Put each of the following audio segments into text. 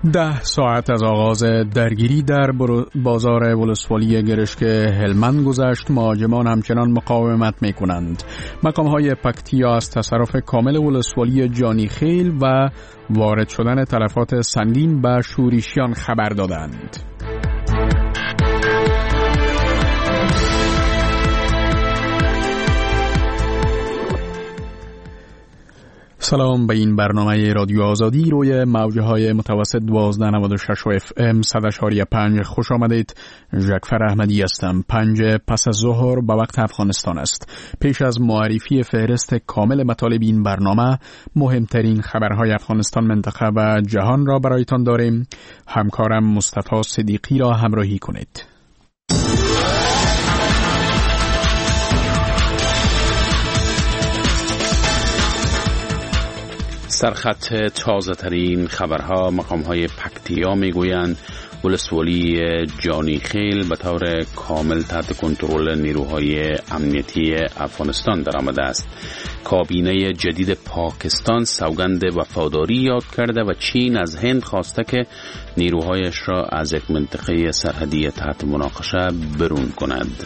10 ساعت از آغاز درگیری در بازار ولسوالی گرشک هلمند گذشت. مهاجمان همچنان مقاومت می کنند. مقام‌های پکتیا از تصرف کامل ولسوالی جانی خیل و وارد شدن تلفات سنگین به شورشیان خبر دادند. سلام، به این برنامه رادیو آزادی روی موجهای متوسط 1296 و FM 100.5 خوش آمدید. جعفر احمدی هستم. 5 پس از ظهر به وقت افغانستان است. پیش از معرفی فهرست کامل مطالب این برنامه، مهمترین خبرهای افغانستان، منطقه و جهان را برایتان داریم. همکارم مصطفی صدیقی را همراهی کنید. سرخط تازه ترین خبرها. مقام‌های پکتیا میگویند ولسوالی جانی خیل به طور کامل تحت کنترل نیروهای امنیتی افغانستان درآمده است. کابینه جدید پاکستان سوگند وفاداری یاد کرده و چین از هند خواسته که نیروهایش را از یک منطقه سرحدی تحت مناقشه برون کند.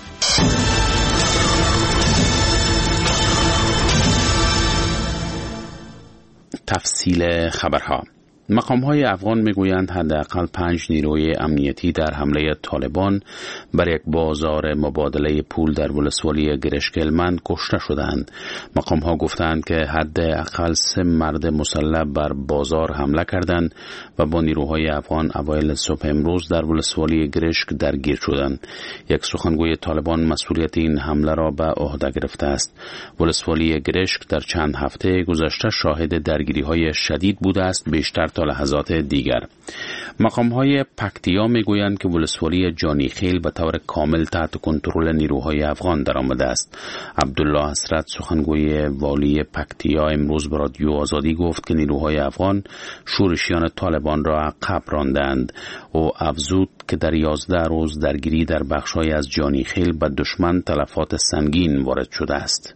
تفصیل خبرها. مقام‌های افغان میگویند حداقل 5 نیروی امنیتی در حمله طالبان بر یک بازار مبادله پول در ولسوالی گرشک هلمند کشته شدند. مقام‌ها گفتند که حداقل 3 مرد مسلح بر بازار حمله کردند و با نیروهای افغان اوایل صبح امروز در ولسوالی گرشک درگیر شدند. یک سخنگوی طالبان مسئولیت این حمله را به عهده گرفته است. ولسوالی گرشک در چند هفته گذشته شاهد درگیری‌های شدید بوده است، بیشتر تا لحظات دیگر. مقام‌های پکتیا میگویند که ولسوالی جانی خیل به طور کامل تحت کنترل نیروهای افغان درآمده است. عبدالله حسرت، سخنگوی والی پکتیا، امروز به رادیو آزادی گفت که نیروهای افغان شورشیان طالبان را عقب راندند. او افزود که در 11 روز درگیری در بخش‌های از جانی خیل به دشمن تلفات سنگین وارد شده است.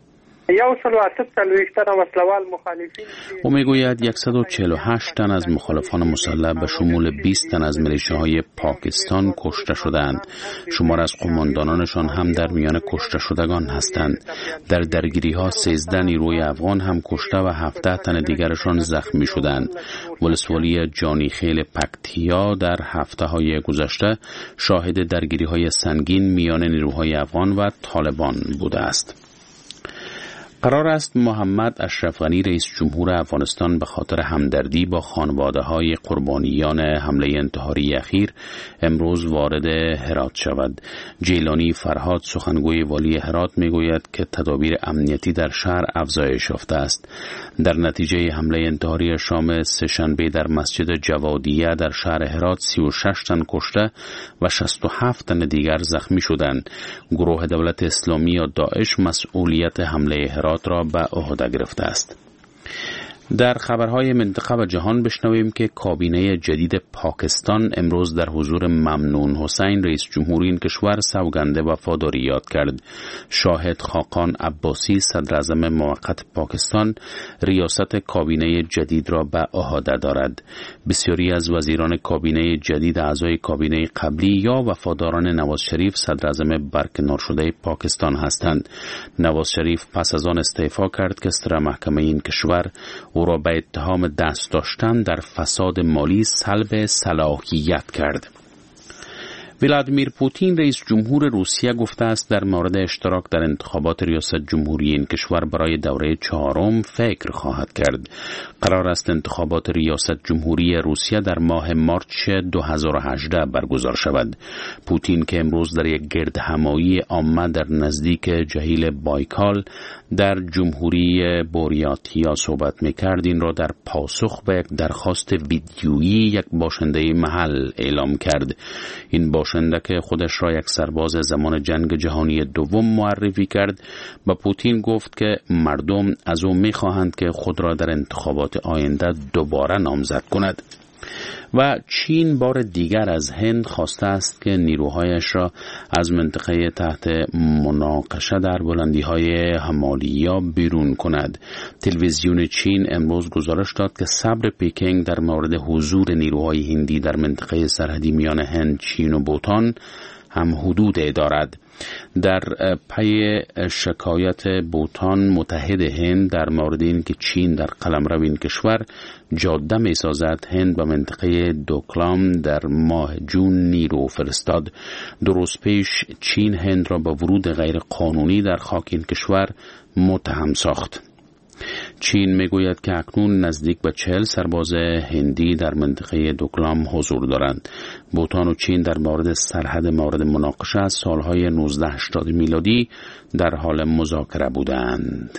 او میگوید 148 تن از مخالفان مسلح به شمول 20 تن از میلیشیاهای پاکستان کشته شدند. شمار از قماندانانشان هم در میان کشته شدگان هستند. در درگیری‌ها 13 نیروی افغان هم کشته و 17 تن دیگرشان زخمی شدند. ولسوالی جانی خیل پکتیا در هفته‌های گذشته شاهد درگیری‌های سنگین میان نیروهای افغان و طالبان بوده است. قرار است محمد اشرف غنی رئیس جمهور افغانستان به خاطر همدردی با خانواده‌های قربانیان حمله انتحاری اخیر امروز وارد هرات شود. جیلانی فرهاد، سخنگوی والی هرات، میگوید که تدابیر امنیتی در شهر افزایش یافته است. در نتیجه حمله انتحاری شام سه‌شنبه در مسجد جوادیه در شهر هرات 36 تن کشته و 67 تن دیگر زخمی شدند. گروه دولت اسلامی یا داعش مسئولیت حمله هرات را به عهده گرفته است. در خبرهای منطقه و جهان بشنویم که کابینه جدید پاکستان امروز در حضور ممنون حسین رئیس جمهوری این کشور سوگند وفاداری یاد کرد. شاهد خاقان عباسی صدر اعظم موقت پاکستان ریاست کابینه جدید را به عهده دارد. بسیاری از وزیران کابینه جدید اعضای کابینه قبلی یا وفاداران نواز شریف صدر اعظم برکنار شده پاکستان هستند. نواز شریف پس از آن استعفا کرد که ستره محکمه این کشور او را به اتهام دست داشتن در فساد مالی سلب صلاحیت کرد. ولادیمیر پوتین رئیس جمهور روسیه گفته است در مورد اشتراک در انتخابات ریاست جمهوری این کشور برای دوره 4 فکر خواهد کرد. قرار است انتخابات ریاست جمهوری روسیه در ماه مارچ 2018 برگزار شود. پوتین که امروز در یک گردهمایی عامه در نزدیک جهیل بایکال در جمهوری بوریاتیا صحبت می‌کرد، این را در پاسخ به یک درخواست ویدیویی یک باشنده محل اعلام کرد. این باشنده که خودش را یک سرباز زمان جنگ جهانی دوم معرفی کرد، با پوتین گفت که مردم از او می‌خواهند که خود را در انتخابات آینده دوباره نامزد کند. و چین بار دیگر از هند خواسته است که نیروهایش را از منطقه تحت مناقشه در بلندی‌های همالیا بیرون کند. تلویزیون چین امروز گزارش داد که صبر پکینگ در مورد حضور نیروهای هندی در منطقه سرحدی میان هند، چین و بوتان هم حدود دارد. در پی شکایت بوتان متحد هند در مورد این که چین در قلمرو این کشور جاده می سازد، هند به منطقه دوکلام در ماه جون نیرو فرستاد. درست پیش چین هند را به ورود غیر قانونی در خاک این کشور متهم ساخت. چین میگوید که اکنون نزدیک به 40 سرباز هندی در منطقه دوکلام حضور دارند. بوتان و چین در مورد سرحد مورد مناقشه از سالهای 1980 میلادی در حال مذاکره بودند.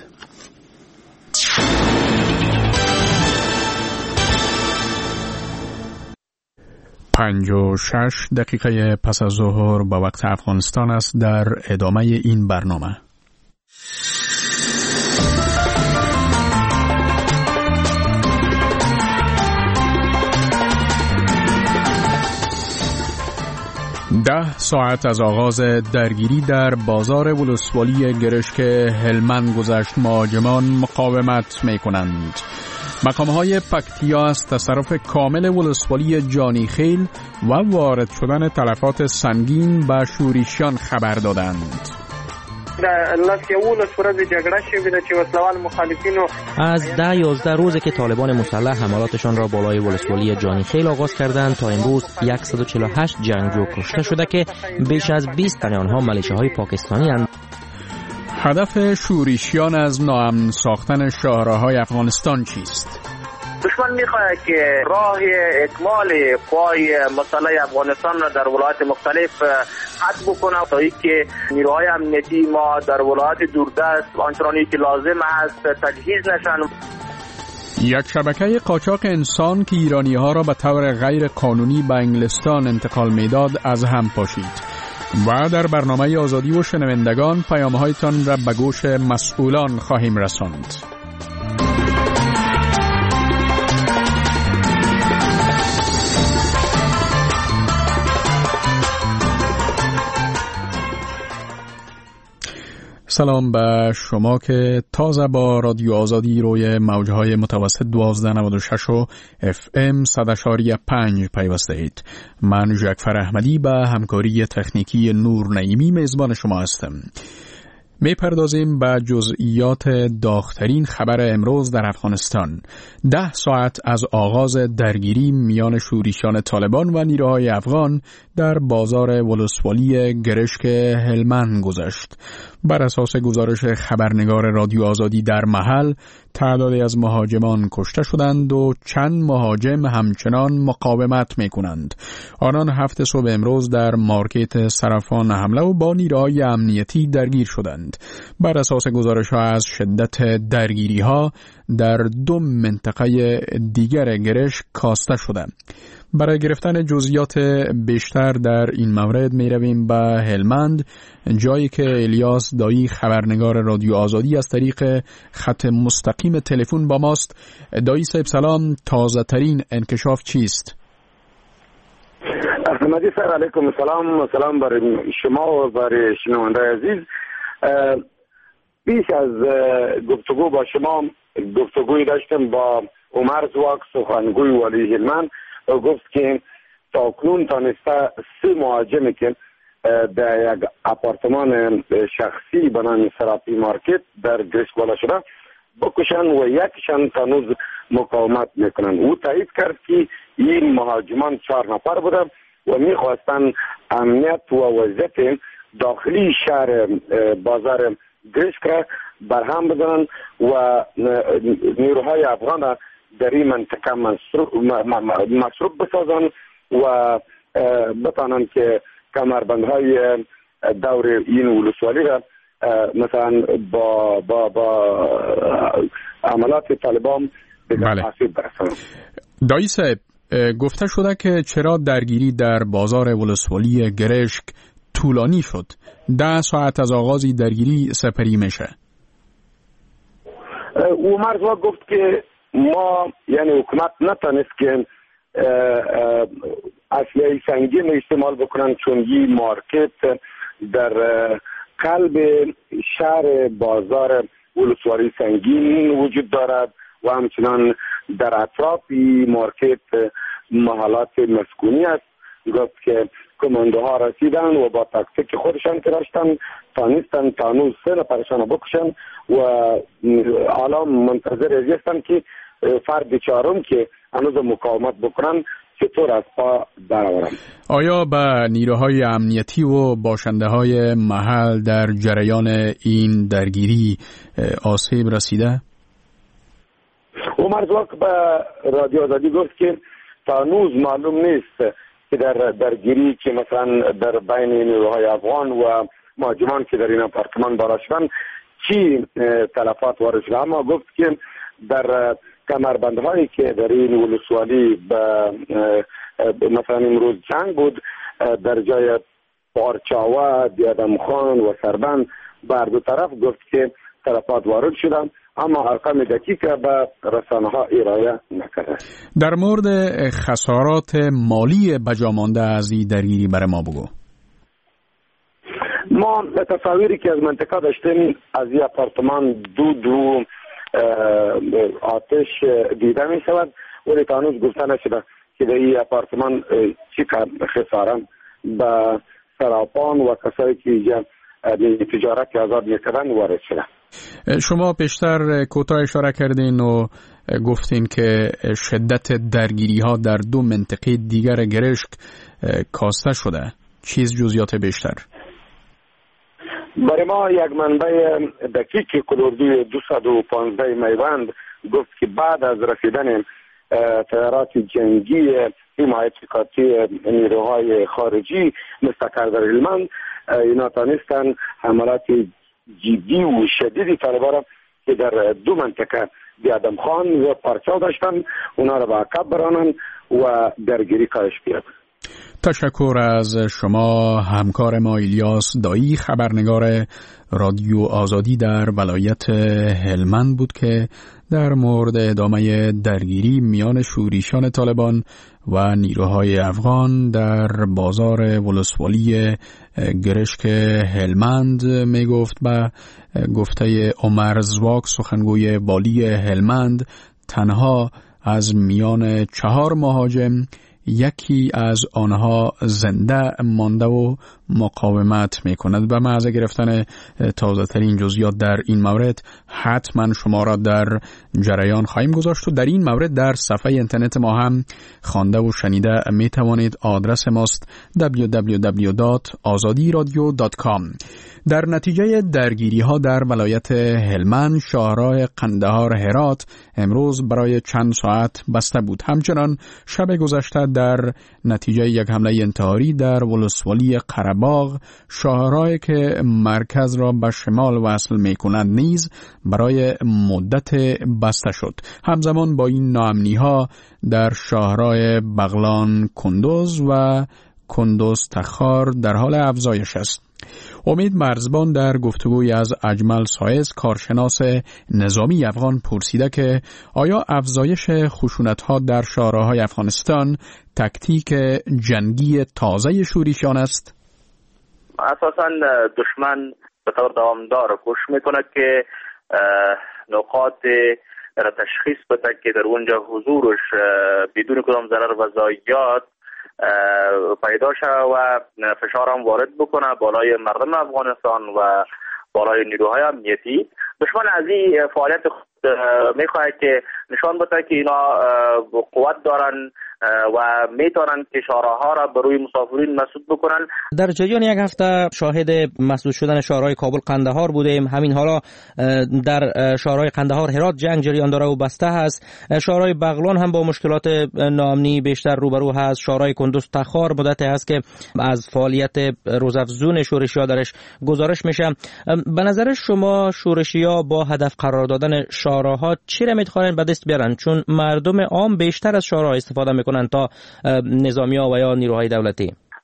5:06 دقیقه پس از ظهر با وقت افغانستان است. در ادامه این برنامه ده ساعت از آغاز درگیری در بازار ولسوالی گرشک هلمند گذشت. مهاجمان مقاومت می کنند. مقامهای پکتیا از تصرف کامل ولسوالی جانی خیل و وارد شدن تلفات سنگین به شوریشیان خبر دادند. از 10-11 روزه که طالبان مسلح حملاتشان را بالای ولسوالی جانی خیل آغاز کردند تا امروز 148 جنگجو کشته شده که بیش از 20 تن آنها ملیشه‌های پاکستانی اند. هدف شوریشیان از ناامن ساختن شاهراهای افغانستان چیست؟ دشمن میخواهد که راه اکمال قوای مسلح افغانستان را در ولایات مختلف قطع بکنه تا اینکه نیروهای امنیتی ما در ولایات دوردست آنچنانی که لازم است تجهیز نشن. یک شبکه قاچاق انسان که ایرانی‌ها را به طور غیر قانونی به انگلستان انتقال میداد از هم پاشید. و در برنامه آزادی و شنوندگان پیام‌هایتان را به گوش مسئولان خواهیم رساند. سلام به شما که تازه با رادیو آزادی روی موجهای متوسط 1296 و FM 100.5 پیوسته اید. من جعفر احمدی به همکاری تکنیکی نور نعیمی میزبان شما هستم. میپردازیم به جزئیات داغ‌ترین خبر امروز در افغانستان. 10 ساعت از آغاز درگیری میان شورشیان طالبان و نیروهای افغان در بازار ولسوالی گرشک هلمند گذشت. بر اساس گزارش خبرنگار رادیو آزادی در محل، تعدادی از مهاجمان کشته شدند و چند مهاجم همچنان مقاومت میکنند. آنان 7 صبح امروز در مارکت صرافان حمله و با نیروهای امنیتی درگیر شدند. بر اساس گزارش ها از شدت درگیری ها در 2 منطقه دیگر گرشک کاسته شدند. برای گرفتن جزئیات بیشتر در این مورد می رویم به هلمند، جایی که الیاس دایی خبرنگار رادیو آزادی از طریق خط مستقیم تلفن با ماست. دایی صاحب سلام، تازه ترین انکشاف چیست؟ احمدی صاحب علیکم سلام برای شما و برای شنونده عزیز. بیش از گفتگو با شما گفتگوی داشتم با عمر زواک، سخنگوی والی هلمند. گفت که تا کنون تانسته 3 مهاجمی که در یک آپارتمان شخصی به نام سراپی مارکت در گرشک بالا شده بکشن و یکشان تانوز مقاومت میکنن. او تایید کرد که این مهاجمان 4 نفر بوده و میخواستن امنیت و وضعیت داخلی شهر بازار گرشک را برهم بزنن و نیروهای افغان در این منطقه مصروف بسازن و بتانن که کمربندهای دور این ولسوالی را مثلا با عملات طالبان به تحصیل برسن. دایی صاحب، گفته شده که چرا درگیری در بازار ولسوالی گرشک طولانی شد؟ 10 ساعت از آغازی درگیری سپری میشه. عمر زواک گفت که ما یعنی حکومت نتونست که اسلحه سنگین استعمال بکنن، چون این مارکت در قلب شهر بازار ولسوالی سنگین وجود دارد و همچنان در اطراف مارکت محلات مسکونی است. گفت که کماندوها رسیدن و با تاکتیک خودشان که داشتن تانستن تانوز 3 نفرشان بکشن و حالا منتظر هستن که فرد چهارم که هنوز مقاومت بکنن چطور از پا درآورن. آیا به نیروهای امنیتی و باشنده های محل در جریان این درگیری آسیب رسیده؟ عمر زواک به رادیو آزادی گفت که تا هنوز معلوم نیست که در درگیری که مثلا در بین نیروهای افغان و مهاجمان که در این آپارتمان بالا شدن چی تلفات وارد شده، اما گفت که در کمربندهایی که در این ولسوالی مثلا امروز جنگ بود، در جای پارچاوه، دیادم خان و سربند بر دو طرف گفت که تلفات وارد شدن، اما ارقام دقیق به رسانه ها ارائه نکرده. در مورد خسارات مالی بجامانده از این درگیری برای ما بگو. ما تصاویری که از منطقه داشتیم از این آپارتمان دو آتش دیده می شود، ولی تا هنوز گفته نشده که در این آپارتمان چی خسارت به سراپان و کسایی که اینجا تجارت آزاد میکردن وارد شده. شما پیشتر کوتاه اشاره کردین و گفتین که شدت درگیری ها در 2 منطقه دیگر گرشک کاسته شده. چیز جزئیات بیشتر؟ برای ما یک منبع دقیق کلوردوی 215 میوند گفت که بعد از رسیدن تیارات جنگی حمایت کاتی نیروهای خارجی مستقر در هلمند، اینا تانستن حملات جدی و شدیدی طالبان را که در 2 منطقه دیادم خان و پارچاو داشتن اونا را به عقب برانن و درگیری کاهش بیاد. تشکر از شما. همکار ما الیاس دایی خبرنگار رادیو آزادی در ولایت هلمند بود که در مورد ادامه درگیری میان شورشیان طالبان و نیروهای افغان در بازار ولسوالی گرشک هلمند می گفت. به گفته عمر زواک سخنگوی والی هلمند، تنها از میان 4 مهاجم یکی از آنها زنده مانده و مقاومت می کند. به محض گرفتن تازه ترین جزئیات در این مورد حتما شما را در جریان خواهیم گذاشت و در این مورد در صفحه اینترنت ما هم خوانده و شنیده می توانید. آدرس ماست www.azadiradio.com. در نتیجه درگیری ها در ولایت هلمند شاهراه قندهار هرات امروز برای چند ساعت بسته بود. همچنان شب گذشته در نتیجه یک حمله انتحاری در ولسوالی قره‌باغ شاهراهی که مرکز را به شمال وصل می کند نیز برای مدت بسته شد. همزمان با این ناامنی ها در شاهراه بغلان کندوز و کندوز تخار در حال افزایش است. امید مرزبان در گفتگوی از اجمل سایز کارشناس نظامی افغان پرسیده که آیا افزایش خشونت‌ها در شاهراه‌های افغانستان تکتیک جنگی تازه شورشیان است؟ اساساً دشمن به طور دوامدار کوشش میکنه که نقاط را تشخیص بده که در اونجا حضورش بدون کدام ضرر و ضایعات پیدا شد و فشار هم وارد بکنه بالای مردم افغانستان و بالای نیروهای امنیتی. دشمن از این فعالیت میخواهد که نشان بده که اینا قوت دارن و میتونن که شاهراها را به روی مسافرین مسدود بکنن. در جریان یک هفته شاهد مسدود شدن شاهراه کابل قندهار بودیم. همین حالا در شاهراه قندهار هرات جنگ جریان داره و بسته هست. شاهراه بغلان هم با مشکلات ناامنی بیشتر روبرو هست. شاهراه کندوز تخار مدت هست که از فعالیت روزافزون شورشی‌ها درش گزارش میشه. به نظر شما شورشی‌ها با هدف قرار دادن شاهراها چی را میخواهند به دست بیارن؟ چون مردم عام بیشتر از شاهراه استفاده میکنن تا نظامی‌ها و یا نیروهای دولتی.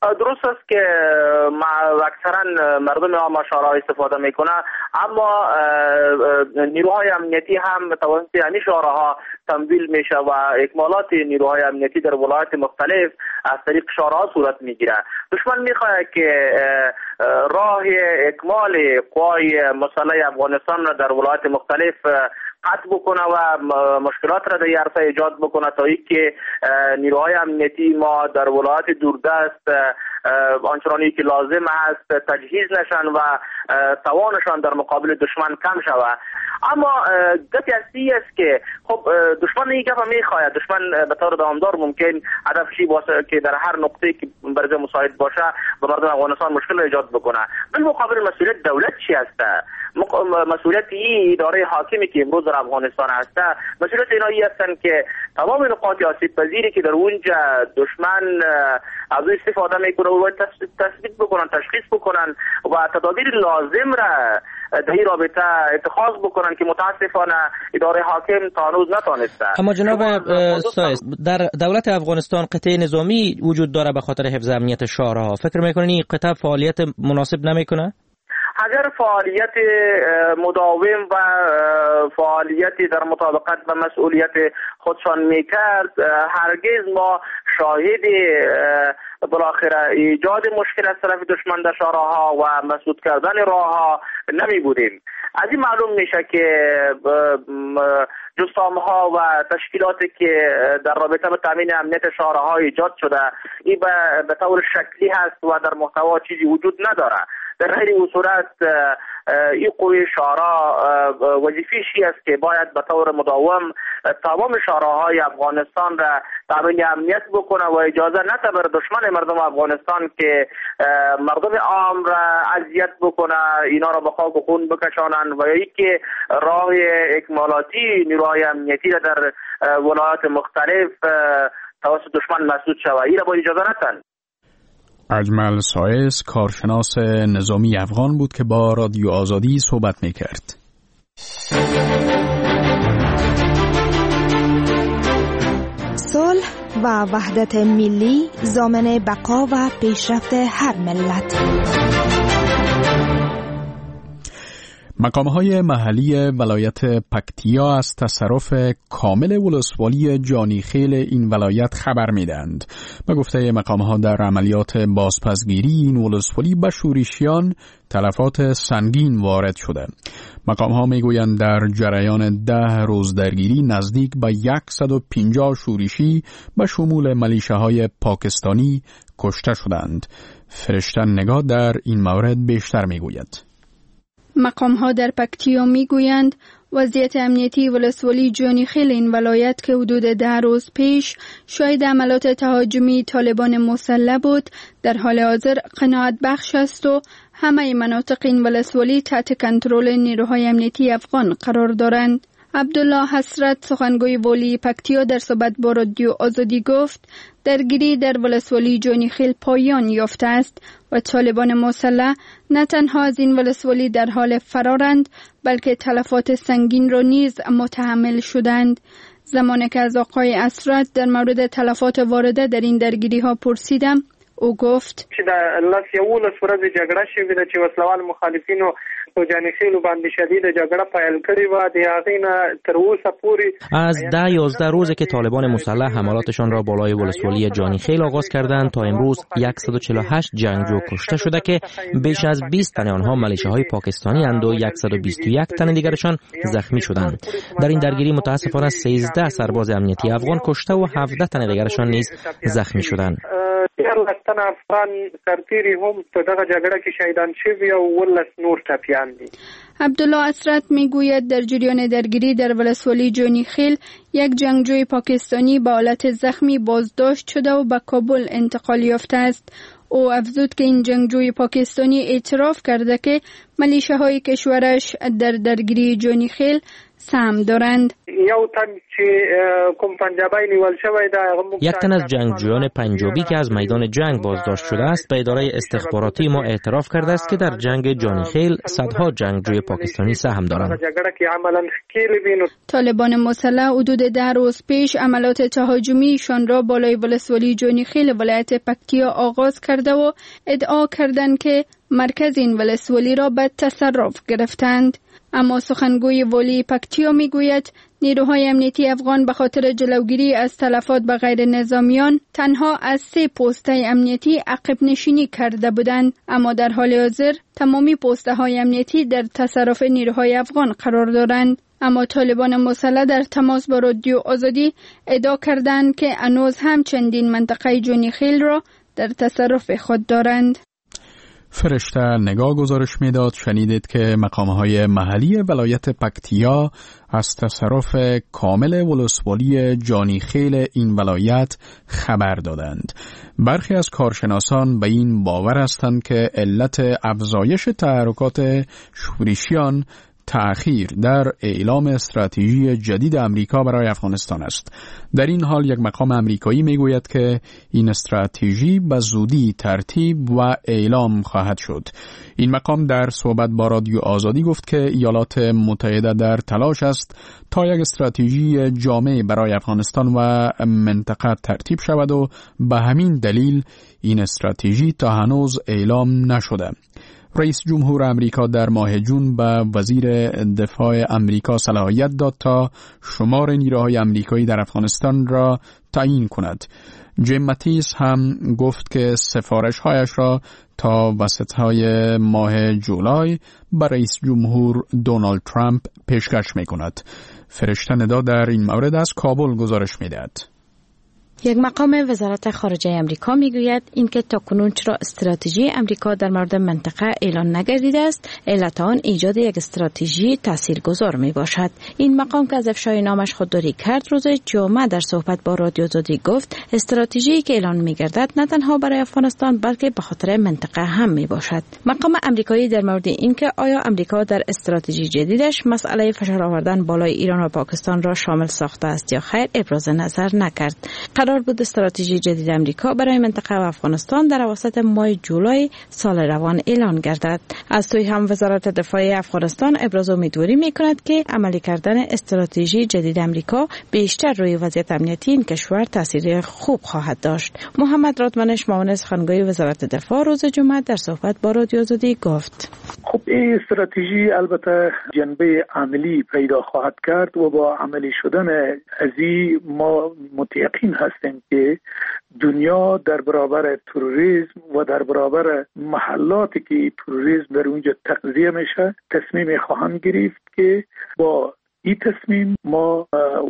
درست است که اکثرا مردم عام شورا استفاده میکنه، اما نیروهای امنیتی هم توسط همین شوراها تمویل میشه و اکمالات نیروهای امنیتی در ولایات مختلف از طریق شوراها صورت میگیره. دشمن میخواهد که راه اکمال قوای مسلح افغانستان را در ولایات مختلف قطع بکنه و مشکلات را در عرصه ایجاد بکنه تا اینکه نیروهای امنیتی ما در ولایات دوردست آنچنانی که لازم است تجهیز نشن و توانشان در مقابل دشمن کم شود. اما گپی اصلی است که خب دشمن این گپ میخواهد، دشمن به طور دامدار ممکن هدفشی باشه که در هر نقطه که برای مساعد باشه به مردم افغانستان مشکل ایجاد بکنه. بالمقابل مسئولیت دولت چی است؟ مسئولیت این اداره حاکمی که امروز در افغانستان هست، مسئولیت اینایی هستند که تمام نقاط آسیب پذیری که در اونجا دشمن از او استفاده میکنه و تثبیت بکنن، تشخیص بکنن و تدابیر لازم را در این رابطه اتخاذ بکنن که متاسفانه اداره حاکم تا هنوز نتانسته. اما جناب سایس، در دولت افغانستان قطعه نظامی وجود داره به خاطر حفظ امنیت شهرها. فکر میکنین این قطعه فعالیت مناسب نمیکنه؟ اگر فعالیت مداوم و فعالیتی در مطابقت با مسئولیت خودشان میکرد، هرگز ما شاهد بالاخره ایجاد مشکل از طرف دشمن در شهرها و مسدود کردن راهها نمی بودیم. از این معلوم میشه که جسامها و تشکیلاتی که در رابطه با تامین امنیت شهرها ایجاد شده این به طور شکلی هست و در محتوا چیزی وجود نداره. در غیر این صورت این قوی شورا وظیفه‌ای است که باید به طور مداوم تمام شوراهای افغانستان را تامین امنیت بکنه و اجازه نده بر دشمن مردم افغانستان که مردم عام را اذیت بکنه، اینا را به خاک و خون بکشانند و یا که راه اکمالاتی نیروهای امنیتی را در ولایات مختلف توسط دشمن مسدود شود. این را باید اجازه ندن. اجمل سایس، کارشناس نظامی افغان بود که با رادیو آزادی صحبت می‌کرد. صلح و وحدت ملی ضامن بقا و پیشرفت هر ملت. مقام‌های محلی ولایت پکتیا از تصرف کامل ولسوالی جانیخیل این ولایت خبر می‌دهند. به گفته مقام‌ها در عملیات بازپسگیری این ولسوالی به شورشیان تلفات سنگین وارد شده. مقام‌ها می‌گویند در جریان 10 روز درگیری نزدیک به 150 شورشی به شمول ملیشه‌های پاکستانی کشته شدند. فرشته نگاه در این مورد بیشتر می‌گوید. مقام‌ها در پکتیا می‌گویند وضعیت امنیتی ولسوالی جانیخیل این ولایت که حدود 10 روز پیش شاهد عملیات تهاجمی طالبان مسلح بود در حال حاضر قناعت بخش است و همه مناطق این ولسوالی تحت کنترل نیروهای امنیتی افغان قرار دارند. عبدالله حسرت، سخنگوی والی پکتیا، در صحبت با رادیو آزادی گفت درگیری در ولسوالی جانیخیل پایان یافته است و طالبان مسلح نه تنها از این ولسوالی در حال فرارند بلکه تلفات سنگین را نیز متحمل شدند. زمانی که از آقای حسرت در مورد تلفات وارده در این درگیری ها پرسیدم، او گفت چې د لاس یولس ورځې جګړه شوې ده چې وسلوال مخالفینو په جانیخیلو باندې شدید جګړه پیل کړې وه. د هغې نه تر اوسه پورې از 10-11 روزه که طالبان مسلح حملاتشان را بالای ولسوالی جانیخیل آغاز کردند تا امروز 148 جنگجو کشته شده که بیش از 20 تن آنها ملیشه‌های پاکستانی اند و 121 تن دیگرشان زخمی شدند. در این درگیری متاسفانه 13 سرباز امنیتی افغان کشته و 17 تن دیگرشان نیز زخمی شدند. لستن افغان سرتیری هم په دغه جګړه کې شهیدان شوي او 19 نور ټپیان دي. عبدالله حسرت میگوید در جریان درگیری در ولسوالی جانیخیل یک جنگجوی پاکستانی با حالت زخمی بازداشت شده و به کابل انتقال یافته است. او افزود که این جنگجوی پاکستانی اعتراف کرده که ملیشه‌های کشورش در درگیری جانیخیل سهم دارند. یو تن چې کوم پنجابی نیول شوی دا یک تن از جنگجویان پنجابی که از میدان جنگ بازداشت شده است به اداره استخباراتی ما اعتراف کرده است که در جنگ جانی خیل صدها جنگجوی پاکستانی سهم دارند. طالبان مسلح حدود 10 روز پیش عملیات تهاجمیشان را بالای ولسوالی جانی خیل ولایت پکتیا آغاز کرده و ادعا کردند که مرکز این ولسوالی را به تصرف گرفتند. اما سخنگوی والی پکتیا میگوید نیروهای امنیتی افغان به خاطر جلوگیری از تلفات به غیر نظامیان تنها از 3 پوسته امنیتی عقب نشینی کرده بودند، اما در حال حاضر تمامی پوسته های امنیتی در تصرف نیروهای افغان قرار دارند. اما طالبان مسلح در تماس با رادیو آزادی ادعا کردند که هنوز هم چندین منطقه جانی خیل را در تصرف خود دارند. فرشته نگاه گزارش میداد. شنیدید که مقامهای محلی ولایت پکتیا از تصرف کامل ولسوالی جانی خیل این ولایت خبر دادند. برخی از کارشناسان به این باور هستند که علت افزایش تحرکات شورشیان تأخیر در اعلام استراتژی جدید امریکا برای افغانستان است. در این حال یک مقام امریکایی میگوید که این استراتژی به زودی ترتیب و اعلام خواهد شد. این مقام در صحبت با رادیو آزادی گفت که ایالات متحده در تلاش است تا یک استراتژی جامع برای افغانستان و منطقه ترتیب شود و به همین دلیل این استراتژی تا هنوز اعلام نشده. رئیس جمهور امریکا در ماه جون به وزیر دفاع امریکا صلاحیت داد تا شمار نیروهای امریکایی در افغانستان را تعیین کند. جیم ماتیس هم گفت که سفارش‌هایش را تا وسط‌های ماه جولای به رئیس جمهور دونالد ترامپ پیشکش می‌کند. فرشته ندا در این مورد از کابل گزارش می‌دهد. یک مقام وزارت خارجه امریکا میگوید اینکه تاکنون چرا استراتژی امریکا در مورد منطقه اعلان نگردیده است، علت آن ایجاد یک استراتژی تاثیرگذار می باشد. این مقام که از افشای نامش خودداری کرد روز جمعه در صحبت با رادیو آزادی گفت استراتژی که اعلان میگردد نه تنها برای افغانستان بلکه به خاطر منطقه هم می باشد. مقام امریکایی در مورد اینکه آیا امریکا در استراتژی جدیدش مسئله فشار آوردن بالای ایران و پاکستان را شامل ساخته است یا خیر ابراز نظر نکرد. قرار بود استراتژی جدید امریکا برای منطقه و افغانستان در اواسط ماه جولای سال روان اعلان گردد. از سوی هم وزارت دفاع افغانستان ابراز امیدواری می‌کند که عملی کردن استراتژی جدید امریکا بیشتر روی وضعیت امنیتی این کشور تاثیر خوب خواهد داشت. محمد رادمنش معاون سخنگوی وزارت دفاع روز جمعه در صحبت با رادیو آزادی گفت: خب این استراتژی البته جنبه عملی پیدا خواهد کرد و با عملی شدن ازی ما متیقن هستیم که دنیا در برابر تروریسم و در برابر محلاتی که تروریسم در اونجا تغذیه میشه تصمیم خواهند گرفت که با این تصمیم ما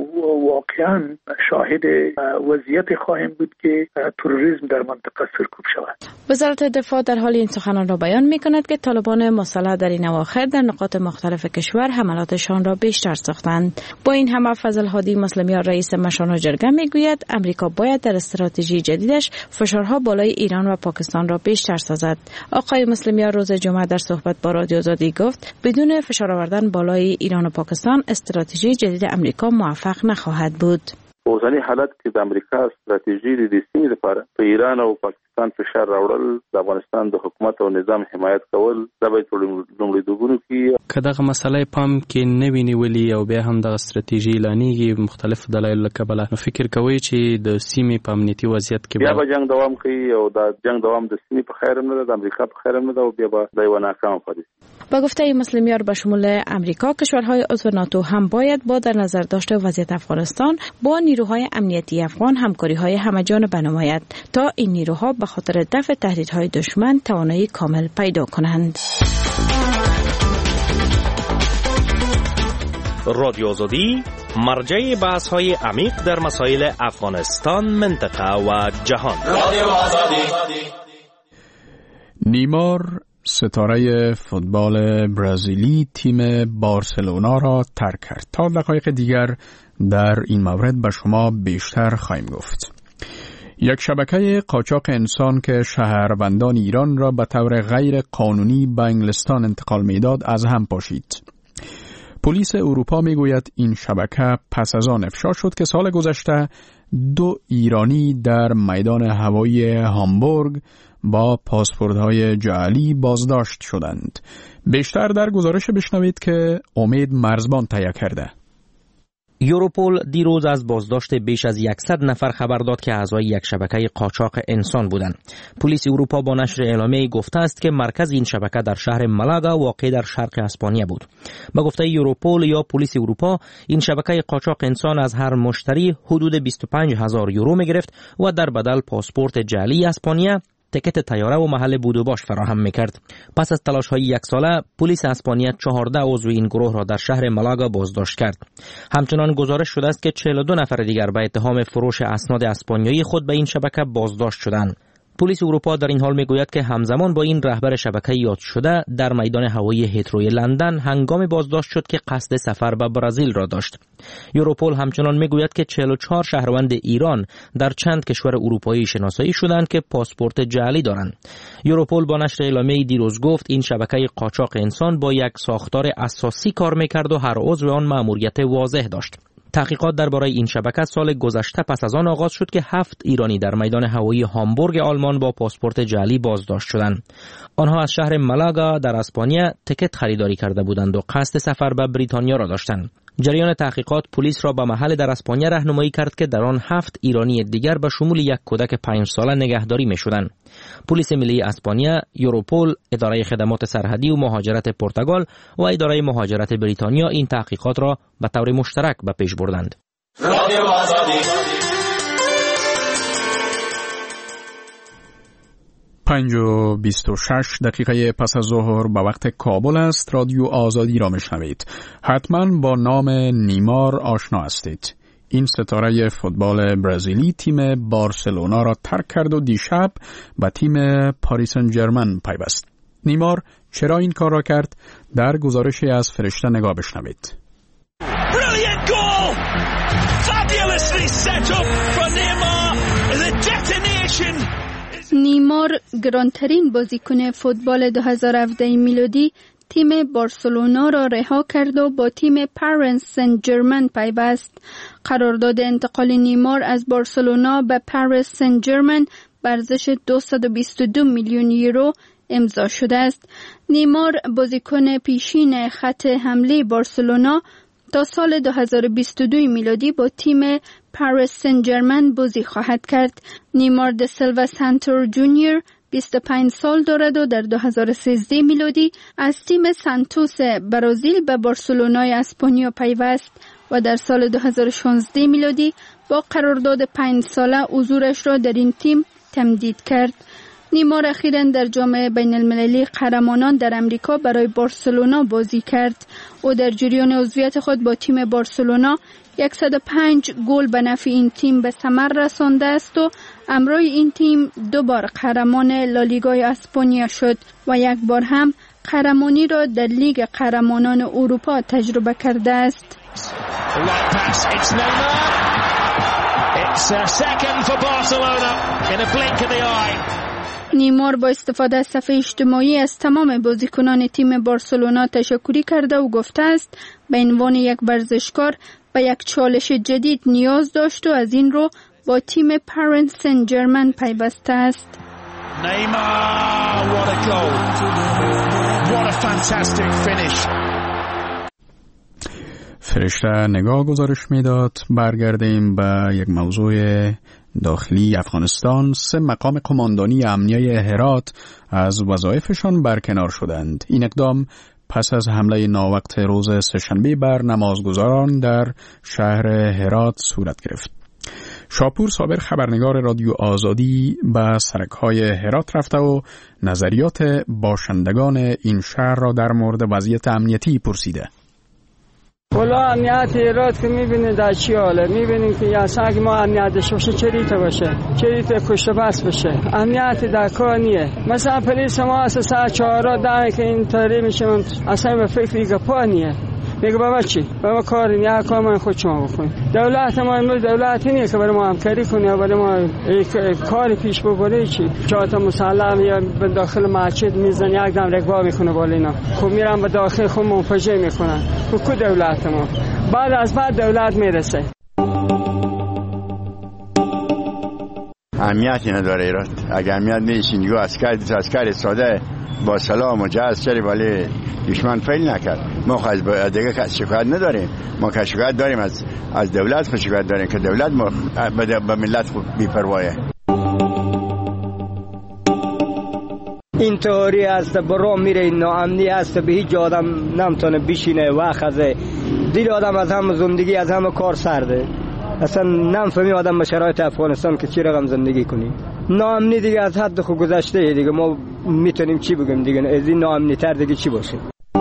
واقعا شاهد وضعیت خواهیم بود که تروریسم در منطقه سرکوب شود. وزارت دفاع در حال این سخنان را بیان می کند که طالبان مسلح در این اواخر در نقاط مختلف کشور حملاتشان را بیشتر ساختند. با این همه فضل هادی مسلمیار رئیس مشان جرگه می گوید امریکا باید در استراتژی جدیدش فشارها بالای ایران و پاکستان را بیشتر سازد. آقای مسلمیار روز جمعه در صحبت با رادیو آزادی گفت بدون فشار آوردن بالای ایران و پاکستان استراتژی جدید امریکا موفق نخواهد بود. اوسنی حالت کې د امریکا استراتیژي د سیمې لپاره په ایران او پاکستان فشار راوړل د افغانستان د حکومت او نظام حمایت کول دا به لومړیتوبونو کې که دغه مسله پام کې نه ویني ولي او بیا هم د استراتیژي اعلانېږي مختلف دلایل کبله نو فکر کوي چې د سیمې په امنیتي وضعیت کې بیا به جنگ دوام کوي او دا جنگ دوام د سیمې په خیر نه ده د امریکا په خیر نه ده او بیا به د یو ناکام پاتې. با گفته مسلمیار به شمول امریکا کشورهای عضو ناتو هم باید با در نظر داشته وضعیت افغانستان با نیروهای امنیتی افغان همکاری‌های همه‌جانبه نماید تا این نیروها به خاطر دفع تهدیدهای دشمن توانایی کامل پیدا کنند. رادیو آزادی مرجع بحث‌های عمیق در مسائل افغانستان، منطقه و جهان. رادیو آزادی. نیمار ستاره فوتبال برزیلی تیم بارسلونا را ترک کرد. تا دقایق دیگر در این مورد به شما بیشتر خواهیم گفت. یک شبکه قاچاق انسان که شهروندان ایران را به طور غیر قانونی به انگلستان انتقال میداد از هم پاشید. پلیس اروپا میگوید این شبکه پس از آن افشا شد که سال گذشته 2 ایرانی در میدان هوایی هامبورگ با پاسپورت‌های جعلی بازداشت شدند. بیشتر در گزارش بشنوید که امید مرزبان تهیه کرده. یوروپول دیروز از بازداشت بیش از 100 نفر خبر داد که اعضای یک شبکه قاچاق انسان بودند. پلیس اروپا با نشر اعلامیه‌ای گفته است که مرکز این شبکه در شهر مالاگا واقع در شرق اسپانیا بود. با گفته یوروپول یا پلیس اروپا، این شبکه قاچاق انسان از هر مشتری حدود 25,000 یورو می‌گرفت و در بدل پاسپورت جعلی اسپانیا، تکت طیاره و محل بود و باش فراهم میکرد. پس از تلاش‌های 1 ساله، پلیس اسپانیا 14 عضو این گروه را در شهر مالاگا بازداشت کرد. همچنان گزارش شده است که 42 نفر دیگر به اتهام فروش اسناد اسپانیایی خود به این شبکه بازداشت شدند. پلیس اروپا در این حال میگوید که همزمان با این رهبر شبکه یاد شده در میدان هوایی هیتروی لندن هنگام بازداشت شد که قصد سفر به برزیل را داشت. یوروپول همچنان میگوید که 44 شهروند ایران در چند کشور اروپایی شناسایی شدند که پاسپورت جعلی دارند. یوروپول با نشر اعلامیه‌ای دیروز گفت این شبکه قاچاق انسان با یک ساختار اساسی کار میکرد و هر عضو آن مأموریت واضح داشت. تحقیقات درباره این شبکه سال گذشته پس از آن آغاز شد که 7 ایرانی در میدان هوایی هامبورگ آلمان با پاسپورت جعلی بازداشت شدند. آنها از شهر مالاگا در اسپانیا تکت خریداری کرده بودند و قصد سفر به بریتانیا را داشتند. جریان تحقیقات پلیس را به محل در اسپانیا راهنمایی کرد که در آن 7 ایرانی دیگر به شمول یک کودک 5 ساله نگهداری می‌شدند. پلیس ملی اسپانیا، یوروپول، اداره خدمات سرحدی و مهاجرت پرتغال و اداره مهاجرت بریتانیا این تحقیقات را به طور مشترک به پیش بردند. 5:26 پس از ظهر به وقت کابل است. رادیو آزادی را میشنوید. حتما با نام نیمار آشنا هستید. این ستاره فوتبال برزیلی تیم بارسلونا را ترک کرد و دیشب به تیم پاریس سن ژرمن پیوست. نیمار چرا این کار را کرد؟ در گزارشی از فرشته نگاه بشنوید. Brilliant goal! Fabulously set up for Neymar. The detonation. نیمار گرانترین بازیکن فوتبال 2017 میلادی تیم بارسلونا را رها کرد و با تیم پاریس سن ژرمن پیوست. قرارداد انتقال نیمار از بارسلونا به پاریس سن ژرمن به ارزش 222 میلیون یورو امضا شده است. نیمار بازیکن پیشین خط حمله بارسلونا تا سال 2022 میلادی با تیم پاریس سن ژرمن بازی خواهد کرد. نیمار د سیلوا سانتور جونیور 25 سال دارد و در 2013 میلادی از تیم سانتوس برزیل به بارسلونای اسپانیا پیوست و در سال 2016 میلادی با قرارداد 5 ساله حضورش را در این تیم تمدید کرد. نیمار اخیراً در جام بین المللی قهرمانان در امریکا برای بارسلونا بازی کرد و در جریان عضویت خود با تیم بارسلونا 105 گل به نفع این تیم به ثمر رسانده است و همراه این تیم 2 بار قهرمان لالیگای اسپانیا شد و 1 بار هم قهرمانی را در لیگ قهرمانان اروپا تجربه کرده است. نیمار با استفاده از صفحه اجتماعی از تمام بازیکنان تیم بارسلونا تشکری کرده و گفته است به عنوان یک ورزشکار به یک چالش جدید نیاز داشت و از این رو با تیم پاریس سن ژرمن پیوسته است. Neymar, what a goal. What a fantastic finish. فرشته نگاه گزارش میداد. برگردیم به یک موضوع داخلی افغانستان. 3 مقام قماندانی امنیه هرات از وظایفشان برکنار شدند. این اقدام پس از حمله ناوقت روز سه‌شنبه بر نمازگزاران در شهر هرات صورت گرفت. شاپور صابر خبرنگار رادیو آزادی به سرک‌های هرات رفته و نظریات باشندگان این شهر را در مورد وضعیت امنیتی پرسیده. والا امنیت هرات که میبینید در چی حاله، میبینید که اصلا اگه ما امنیت داشته باشه چه ریته باشه، چه ریته کشت و بس بشه. امنیت در کار نیه. مثلا پلیس ما از ساعت 4 دمه که این طوری میشه اصلا به فکر دیگه پا نیه. میگه بابا چی؟ بابا کاری نه، کار من خود شما بکنید. دولت ما امروز دولتی نیست که برای ما همکاری کنه یا برای ما کاری پیش ببره. چی؟ جات مسلح یا به داخل مسجد میزنه یک دم رگبار میکنه بالا اینا، خب میرن به داخل خود منفجر میکنن. کو دولت ما بعد دولت میرسه. اهمیتی نداره ایراد. اگه اهمیت نیست اینجا عسکر ساده با سلام و جهاز چری ولی دشمن فیل نکرد. ما از دیگه شکایت نداریم. ما که شکایت داریم از دولت، شکایت داریم که دولت به ملت بی‌پروایه. این طوری است برام میره، ناامنی است، به هیچ آدم نمیتونه بشینه وقت از دل آدم از هم زندگی از هم کار سرده. اصلا نمیفهمی آدم به شرایط افغانستان که چی رقم زندگی کنی. ناامنی دیگه از حد خود گذشته دیگه. ما میتونیم چی بگیم دیگه؟ از این ناامنی تر دیگه چی باشه؟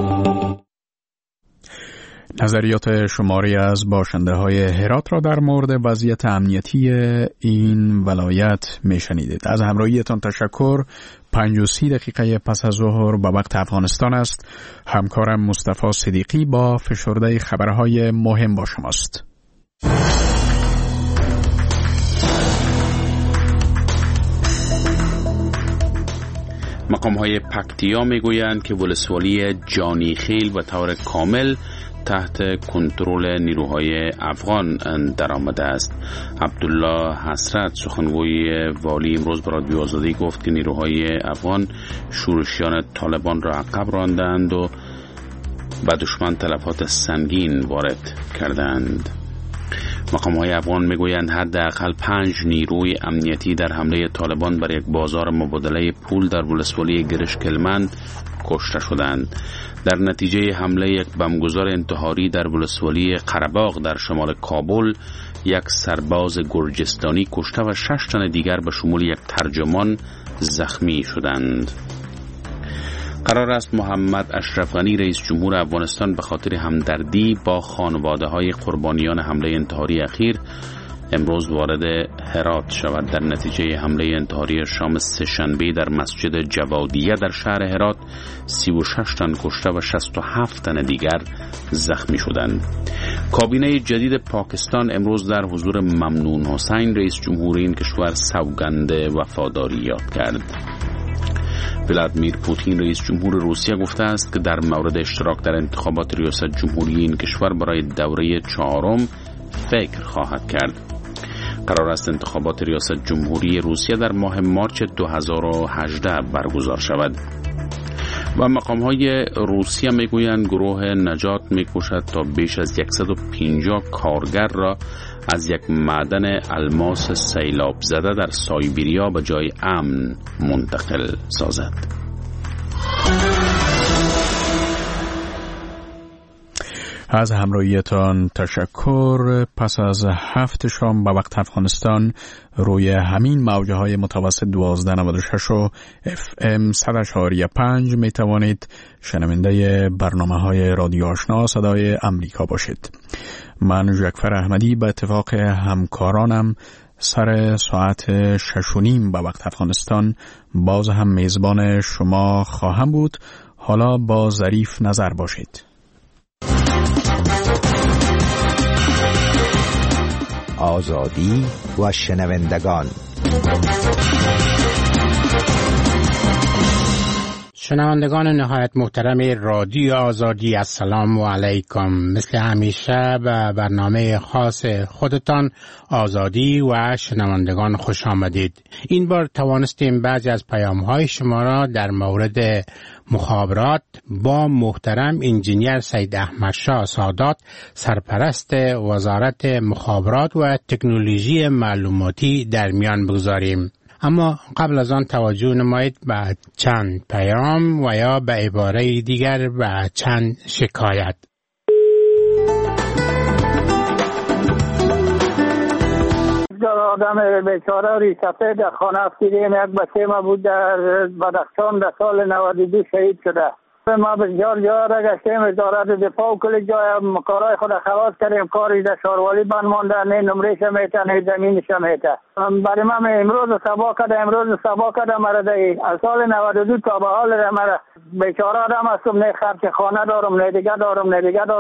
نظریات شماری از باشنده های هرات را در مورد وضعیت امنیتی این ولایت میشنیدید. از همراهیتان تشکر. 5:30 پس از ظهر به وقت افغانستان است. همکارم مصطفی صدیقی با فشرده خبرهای مهم با شماست. مقام‌های پکتیا میگویند که ولسوالی جانی خیل به طور کامل تحت کنترل نیروهای افغان درآمده است. عبدالله حسرت سخنگوی والی امروز به رادیو آزادی گفت که نیروهای افغان شورشیان طالبان را عقب راندند و به دشمن تلفات سنگین وارد کردند. مقام‌های افغان میگویند حداقل 5 نیروی امنیتی در حمله طالبان بر یک بازار مبادله پول در ولسوالی گرشکلمند کشته شدند. در نتیجه حمله یک بمبگذار انتحاری در ولسوالی قره‌باغ در شمال کابل، یک سرباز گرجستانی کشته و 6 تن دیگر به شمول یک ترجمان زخمی شدند. قرار است محمد اشرف غنی رئیس جمهور افغانستان به خاطر همدردی با خانواده‌های قربانیان حمله انتحاری اخیر امروز وارد هرات شود. در نتیجه حمله انتحاری شام سه‌شنبه در مسجد جوادیه در شهر هرات 36 تن کشته و 67 تن دیگر زخمی شدند. کابینه جدید پاکستان امروز در حضور ممنون حسین رئیس جمهور این کشور سوگند وفاداری یاد کرد. ولادیمیر پوتین رئیس جمهور روسیه گفته است که در مورد اشتراک در انتخابات ریاست جمهوری این کشور برای دوره 4 فکر خواهد کرد. قرار است انتخابات ریاست جمهوری روسیه در ماه مارچ 2018 برگزار شود. و مقام‌های روسیه میگویند گروه نجات میکوشد تا بیش از 150 کارگر را از یک معدن الماس سیلاب زده در سایبریا به جای امن منتقل سازد. از همراهیتان تشکر. پس از 7 شام به وقت افغانستان روی همین موجه های متوسط 1296 و FM 100.5 می توانید شنونده برنامه های رادیو آشنا صدای امریکا باشید. من جعفر احمدی به اتفاق همکارانم سر ساعت 6:30 به وقت افغانستان باز هم میزبان شما خواهم بود. حالا با ظریف نظر باشید. آزادی و شنوندگان. شنوندگان نهایت محترم رادیو آزادی، السلام علیکم. مثل همیشه به برنامه خاص خودتان آزادی و شنوندگان خوش آمدید. این بار توانستیم بعضی از پیام‌های شما را در مورد مخابرات با محترم انجینیر سید احمد شاه سادات، سرپرست وزارت مخابرات و تکنولوژی معلوماتی در میان بگذاریم. اما قبل از آن توجه نمایید به چند پیام و یا به عباره دیگر به چند شکایت. آدم بیچاره ریشفه در خانه افتیدیم. یک بچه ما بود در بدخشان در سال 92 شهید شده. ما بسیار جا را گشتیم، وزارت دفاع و کل جای کارهای خود خلاص کردیم. کاری در شارولی بند مانده، نه نمرش میته نه زمینش میته. برای من امروز سبا کرده مرا از سال 92 تا به حال مرا بیچاره آدم هستم، نه خرچ خانه دارم، نه دیگه دارم.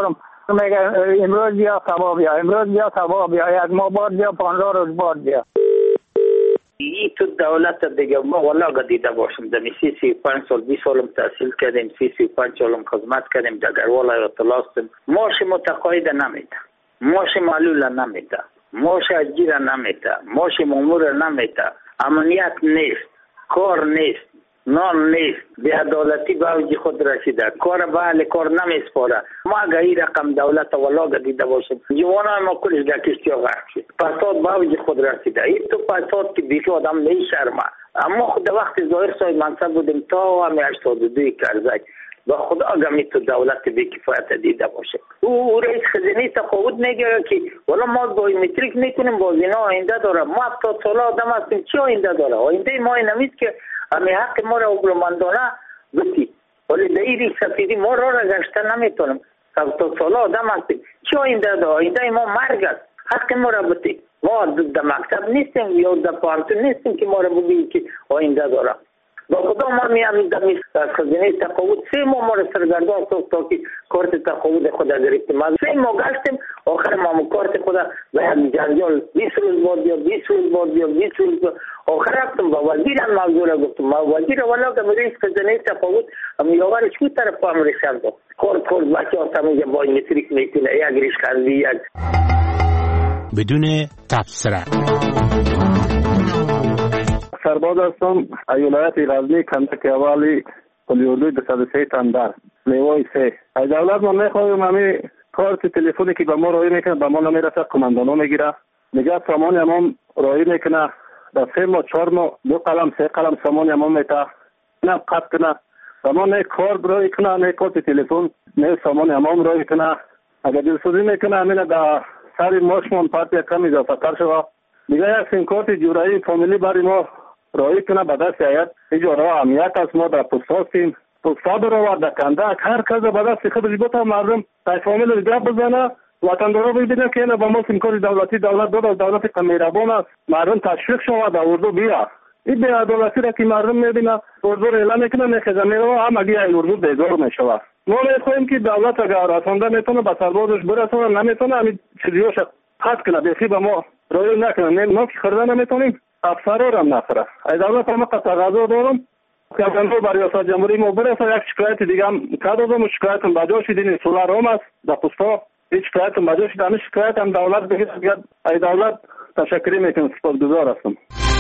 میگه امروز بیا سبا بیا، امروز بیا سبا بیا، یک ماه بعد بیا، 15 روز بعد بیا. این تو دولت دیگه ما والا دیده باشم در 35 سال 20 سالم تحصیل کردیم، 35 سالم خدمت کردیم در گروال ایالت هستم. ماش متقاعد نمیده، ماش معلول نمیده، ماش اجیر نمیده، ماش مامور نمیده، امنیت نیست، کار نیست، نان نیست، بی‌عدالتی به اوج خود رسیده، کار به اهل کار نمیسپاره. ما اگر این رقم دولت والا دیده باشیم جوانای ما کلش در کشتی غرق شد، فساد به اوج خود رسیده. این تو فساد که بیخی آدم نمیشرمه. اما خود وقت ظاهر صاحب منصب بودیم تا همه 82 کرزک با خدا اگه تو دولت بی کفایت دیده باشه. او رئیس خزینه تقاعد میگه که والا ما بایومتریک میکنیم، بازینا آینده داره. ما 70 ساله آدم هستیم، چی آینده داره؟ آینده ما این نمیست که همه حق ما را اگرمندانه بسی، ولی دیری سفیدی ما را گشته نمیتونیم. 70 ساله آدم هستیم، چی آینده داره؟ آینده ما مرگ است، حق ما را بسی. ما در مکتب نیستیم یا در پانتون نیستیم که ما را بگیم که آینده داره. با خدا ما میامیم در خزینه تقاعد 3 ماه ما را سرگردان ساخت تا که کارت تقاعد خود گرفتیم. ما 3 ماه گشتیم، آخر ما کارت خود به یک جنجال 20 روز بعد یا 20 روز بعد یا 20 روز بعد آخر رفتم با وزیرم موضوع را گفتم. ما وزیر والا که رئیس خزینه تقاعد امیاورش کو طرف هم رسند کار بچه ها تمیز بایومتریک میکنه، یک ریشخندی یک بدون تبصره. سرباز هستم، ایالت غزنی، کندک اوالی، قلیوردوی 203 تندر، لیوای 3. از دولت ما میخواهیم همه کارت تلفنی که به ما رایی میکنه به ما نمیرسه، کماندانو میگیره، میگه سامان امام رایی میکنه، در 3 ماه 4 ماه 2 قلم 3 قلم سامان امام میته، نه قط کنه، به ما نه کار رایی کنه، نه کارت تلفن، نه سامان امام رایی کنه. اگر دلسوزی میکنه همینه در سر ماشمون پارتی کم اضافه تر شده، میگه یک سیم کارت جورایی فامیلی برای ما رایی کنه به دست آید. اینجا امنیت است، ما در پست هستیم، پستا برو در کندک هر کس به دست خبری بوده مردم تا فامیل رو گپ بزنه، وطندارا ببینه که اینا با ما سیم کارت دولتی دولت داد، دولت مهربان است، مردم تشویق شود در اردو بیا. این بی‌عدالتی را که مردم میبینه اردو را اعلام میکنه میخزه میره هم اگه اردو بیزار میشود. ما میخواهیم که دولت اگر رسانده میتونه به سربازش برسونه، نمیتونه همین چیزیاش قطع کنه، بیخی به ما رای نکنه. ما که خرده نمیتونیم، افسرها را هم نخره. از دولت هم قطع غذا دارم که برای ریاست جمهوری ما برسه. یک شکایت دیگه هم کردم، شکایتم بجا شد، این سولار هم است در پستا، هیچ شکایتم بجا شد، همین شکایت هم دولت بگیره. از دولت تشکری میکنم، سپاسگزار هستم.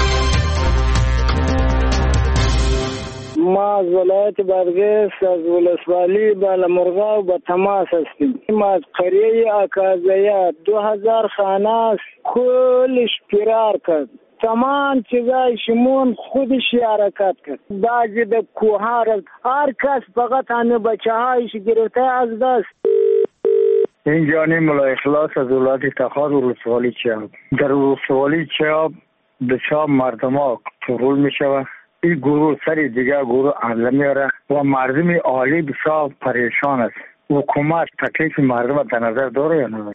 ما از ولایت بادغیس از ولسوالی بالامرغاب به تماس هستیم. ما از قریه اکازیه 2000 خانه است، کلش فرار کرد، تمام چیزای شمون خودش حرکت کرد. بعضی در کوه هر کس فقط همه بچه هایش گرفته از دست. این جانی ملا اخلاص از ولایت تخار ولسوالی چیاب. در ولسوالی چیاب بسیار مردم ها ترول می شود. این گروه سری دیگه گروه عمله میاره و مردم عالی بسیار پریشان است. حکومت تکلیف مردم در نظر داره یا نه؟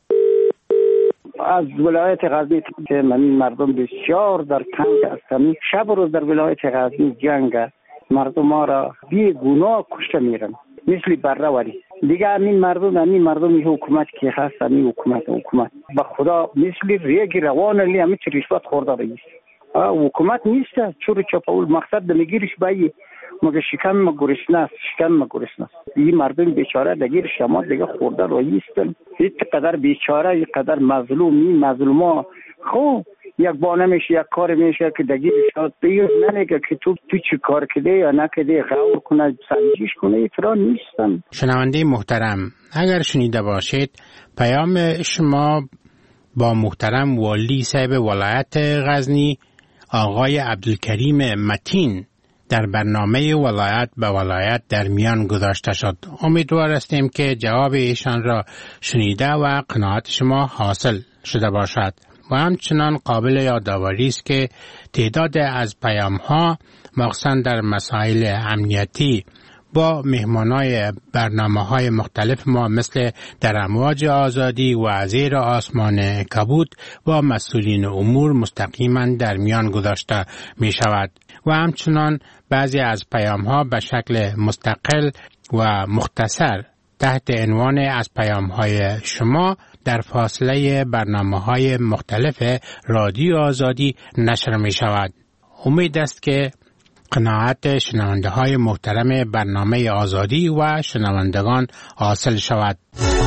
از ولایت غزنی که مردم بسیار در تنگ هستند. شب روز در ولایت غزنی جنگ است. مردم ما را بی گناه کشته میرن مثل بره‌وری دیگه. همین مردم حکومت که هست، همین حکومت به خدا مثل ریگ روان لی همین رشوت خورده رئیس حکومت نیست. چور چپاول مقصد دمیگیرش بایی مگه شکم گرسنه است. این مردم بیچاره دیگه شما دیگه خورده رئیسن. هیچ قدر بیچاره، این قدر مظلوما خب یک بانه میشه، یک کار میشه که دیگه شاد دیگه نمیگه که تو چی کار کردی یا نکردی، غور کنه، سنجش کنه. ایترا نیستن. شنونده محترم، اگر شنیده باشید پیام شما با محترم والی صاحب ولایت غزنی آقای عبدالکریم متین در برنامه ولایت به ولایت در میان گذاشته شد. امیدوار هستیم که جواب ایشان را شنیده و قناعت شما حاصل شده باشد. و همچنان قابل یادآوری است که تعداد از پیام‌ها مخصوصاً در مسائل امنیتی با مهمانای برنامه‌های مختلف ما مثل در امواج آزادی و زیر آسمان کبود و مسئولین امور مستقیما در میان گذاشته می شود و همچنان بعضی از پیام‌ها به شکل مستقل و مختصر تحت عنوان از پیام‌های شما در فاصله برنامه‌های مختلف رادیو آزادی نشر می‌شود. امید است که قناعت شنونده‌های محترم برنامه آزادی و شنوندگان حاصل شود.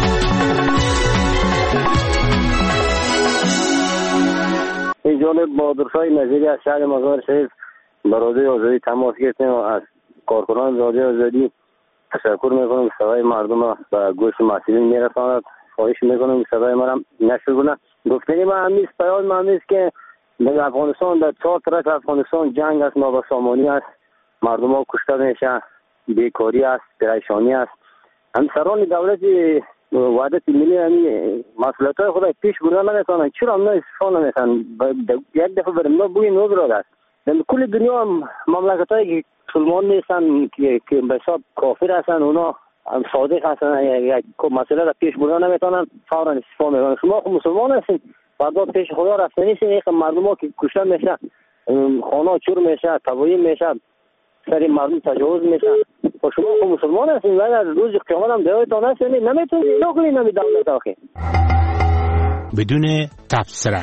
این جانب بهادرشاه نظیری از شهر مزار شریف به رادیو آزادی تماس گرفتیم و از کارکنان رادیو آزادی تشکر میکنم. صدای مردم به گوش مسئولین میرساند. خواهش میکنم صدای ما نشر کنه. گفتنی ما همیست پیام ما همیست که در افغانستان در 4 طرف افغانستان جنگ است، نابسامانی است، مردم ها کشته میشه، بیکاری است، پریشانی است. همسران دولت وحدت ملی مسئولیت های خود پیش بردن نمیتونن. چرا هم استفاده نمیکنن؟ یک دفعه بریم ما بوی نو براد است. در کل دنیا مملکت هایی که مسلمان نیستن که به حساب کافر هستن، اونا صادق هستن، یک مسئله را پیش بردن نمیتونن، فورا استفاده میکنن. شما خود مسلمان هستین، فردا پیش خدا رفته نیستین. یک مردم ها که کشته میشه، خانه چور میشه، تباهی میشه، سری مردم تجاوز میشه. و شما خود مسلمان هستین، ولی از روز قیامت هم دعایتان هستین، نمیتونید اینا کنید نمی دولت آخه. بدون تفسیره.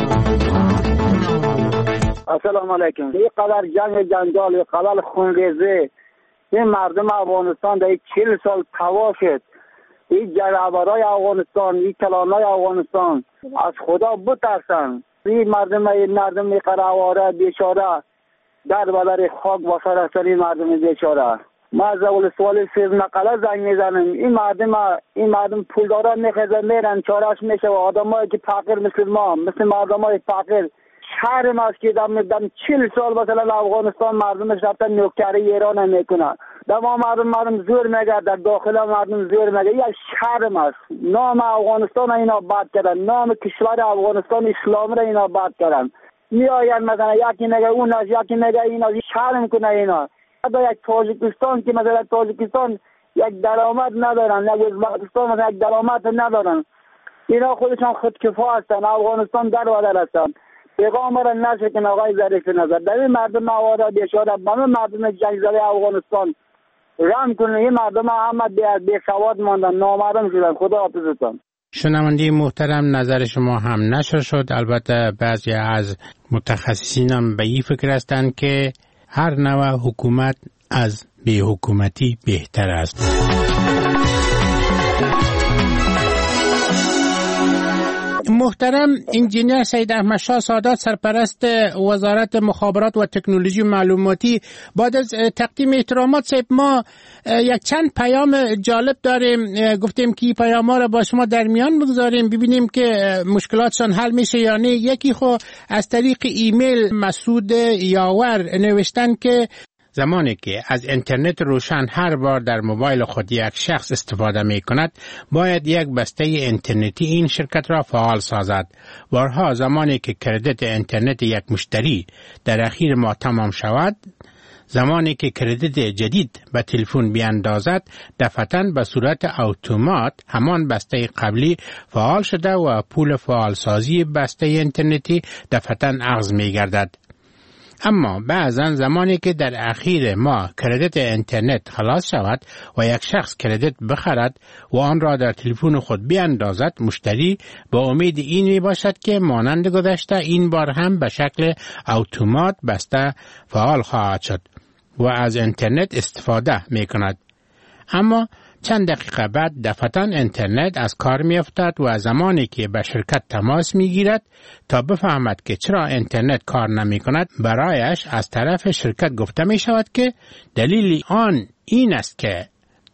السلام علیکم. این قدر جنگ جنجال، این قدر خونریزی، این مردم افغانستان در 40 سال تباه شد. این جنگاورای افغانستان، این کلانای افغانستان از خدا بترسن. این مردم قراواره بیچاره در بدر خاک واسه رسن. این مردم بیچاره ما از اول سوال سیز مقاله زنگ میزنم. این مردم پولداران میخزن میرن، چارهش میشه و آدمایی که فقیر مثل ما، مثل مردمای فقیر شهر ماست که دم 40 سال مثلا افغانستان مردمش رفتن نوکری ایران میکنن. در ما مردم زور میگه، در داخل مردم زور میگه. یک شهر ماست. نام افغانستان اینا بد کردن، نام کشور افغانستان اسلام را اینا بد کردن. میآین مثلا یکی میگه اون از، یکی میگه اینا شهر میکنه. اینا در یک تاجیکستان که مثلا تاجیکستان یک درآمد ندارن، یک ازبکستان مثلا یک درآمد ندارن. اینا خودشان خودکفا هستن، افغانستان در بدر هستن. پیغام را نشه که آقای ظریف نظر در این مردم آواره بیچاره، همه مردم جنگ زده افغانستان رحم کنه. این مردم همه بی سواد ماندن، نامعلوم شدن. خدا حافظتان. شنونده محترم، نظر شما هم نشر شد. البته بعضی از متخصصین هم به این فکر هستند که هر نوع حکومت از بی حکومتی بهتر است. محترم انجینیر سید احمد شاه سادات، سرپرست وزارت مخابرات و تکنولوژی معلوماتی، بعد از تقدیم احترامات صاحب ما یک چند پیام جالب داریم. گفتیم که پیام ها را با شما در میان بگذاریم ببینیم که مشکلاتشان حل میشه یا نه. یکی خو از طریق ایمیل مسعود یاور نوشتن که زمانی که از اینترنت روشن هر بار در موبایل خود یک شخص استفاده می کند، باید یک بسته اینترنتی این شرکت را فعال سازد. بارها زمانی که کردیت اینترنت یک مشتری در اخیر ماه تمام شود، زمانی که کردیت جدید به تلفن بیاندازد، دفعتاً به صورت اتومات همان بسته قبلی فعال شده و پول فعال سازی بسته اینترنتی دفعتاً اخذ می گردد. اما بعضا زمانی که در اخیر ماه کردیت اینترنت خلاص شود و یک شخص کردیت بخرد و آن را در تلفن خود بیاندازد، مشتری با امید این می باشد که مانند گذشته این بار هم به شکل اتومات بسته فعال خواهد شد و از اینترنت استفاده می کند. اما چند دقیقه بعد دفعتاً اینترنت از کار می افتد و زمانی که به شرکت تماس می گیرد تا بفهمد که چرا اینترنت کار نمی کند، برایش از طرف شرکت گفته می شود که دلیل آن این است که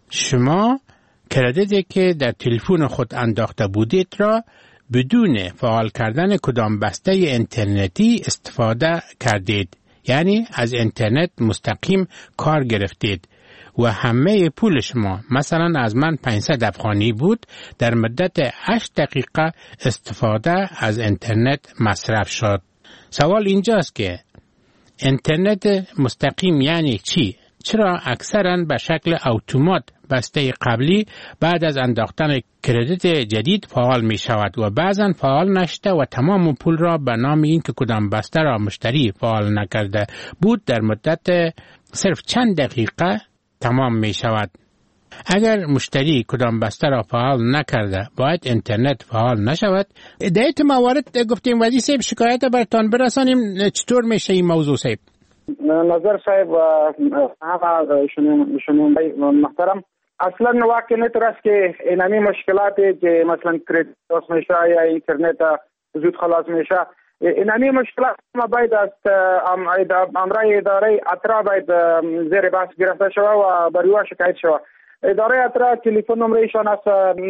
شما کردیتی که در تلفن خود انداخته بودید را بدون فعال کردن کدام بسته اینترنتی استفاده کردید، یعنی از اینترنت مستقیم کار گرفتید و همه پول شما، مثلا از من 500 افغانی بود، در مدت 8 دقیقه استفاده از اینترنت مصرف شد. سوال اینجاست که اینترنت مستقیم یعنی چی؟ چرا اکثرا به شکل اتومات بسته قبلی بعد از انداختن کردیت جدید فعال می شود و بعضا فعال نشده و تمام پول را به نام این که کدام بسته را مشتری فعال نکرده بود در مدت صرف چند دقیقه تمام می شود؟ اگر مشتری کدام بسته را فعال نکرده باید اینترنت فعال نشود. در این موارد گفتیم وزیر صاحب شکایت برتان برسانیم، چطور میشه این موضوع صاحب؟ نظر صاحب و همه شنونده محترم، اصلا واقع نتر است که اینمی مشکلاتی که مثلا کریدیت خلاص میشه یا اینترنت زود خلاص میشه، اینمی مشکلات ما باید از امرای اداره اترا باید زیر بحث گرفته شود و بر شکایت شود. اداره اترا تلفن نمرهشان است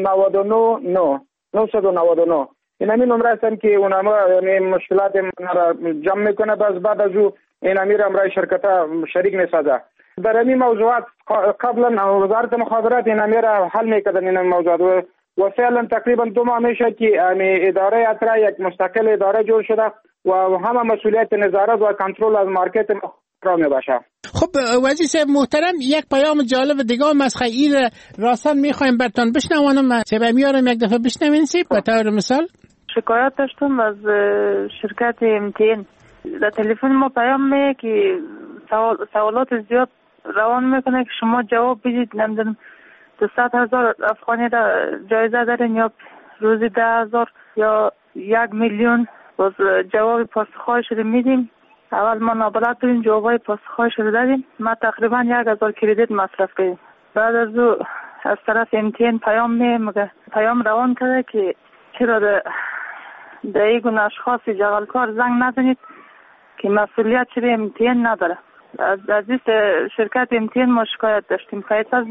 999 999. اینمی نمره هستن که اونها مشکلات را جمع میکنه، بعد از او اینمی را امرای شرکت شریک میسازه. در این موضوعات قبلا وزارت مخابرات اینمی را حل میکردن. این موضوعات و فعلا تقریبا 2 ماه میشه که اداره اترا یک مستقل اداره جور شده و همه مسئولیت نظارت و کنترل از مارکت را میباشه. خب وزیر صاحب محترم، یک پیام جالب دیگه هم از خیر راستن میخوایم برتان بشنوانم. صاحب میارم یک دفعه بشنوین سیب به طور مثال. شکایت داشتم از شرکت MTN. در تلفن ما پیام میه که سوالات زیاد روان میکنه که شما جواب بدید، نمیدونم 200,000 افغانی جایزه دارین یا روزی 10,000 یا 1,000,000. باز جواب پاسخهایش رو میدیم. اول ما نابلد بودیم، جوابای پاسخهایش رو دادیم. ما تقریبا 1,000 کردیت مصرف کردیم. بعد از او از طرف MTN پیام روان کرده که چرا در این گونه اشخاص جغلکار زنگ نزنید که مسئولیت چرا MTN نداره. از این شرکت MTN ما شکایت داشتیم.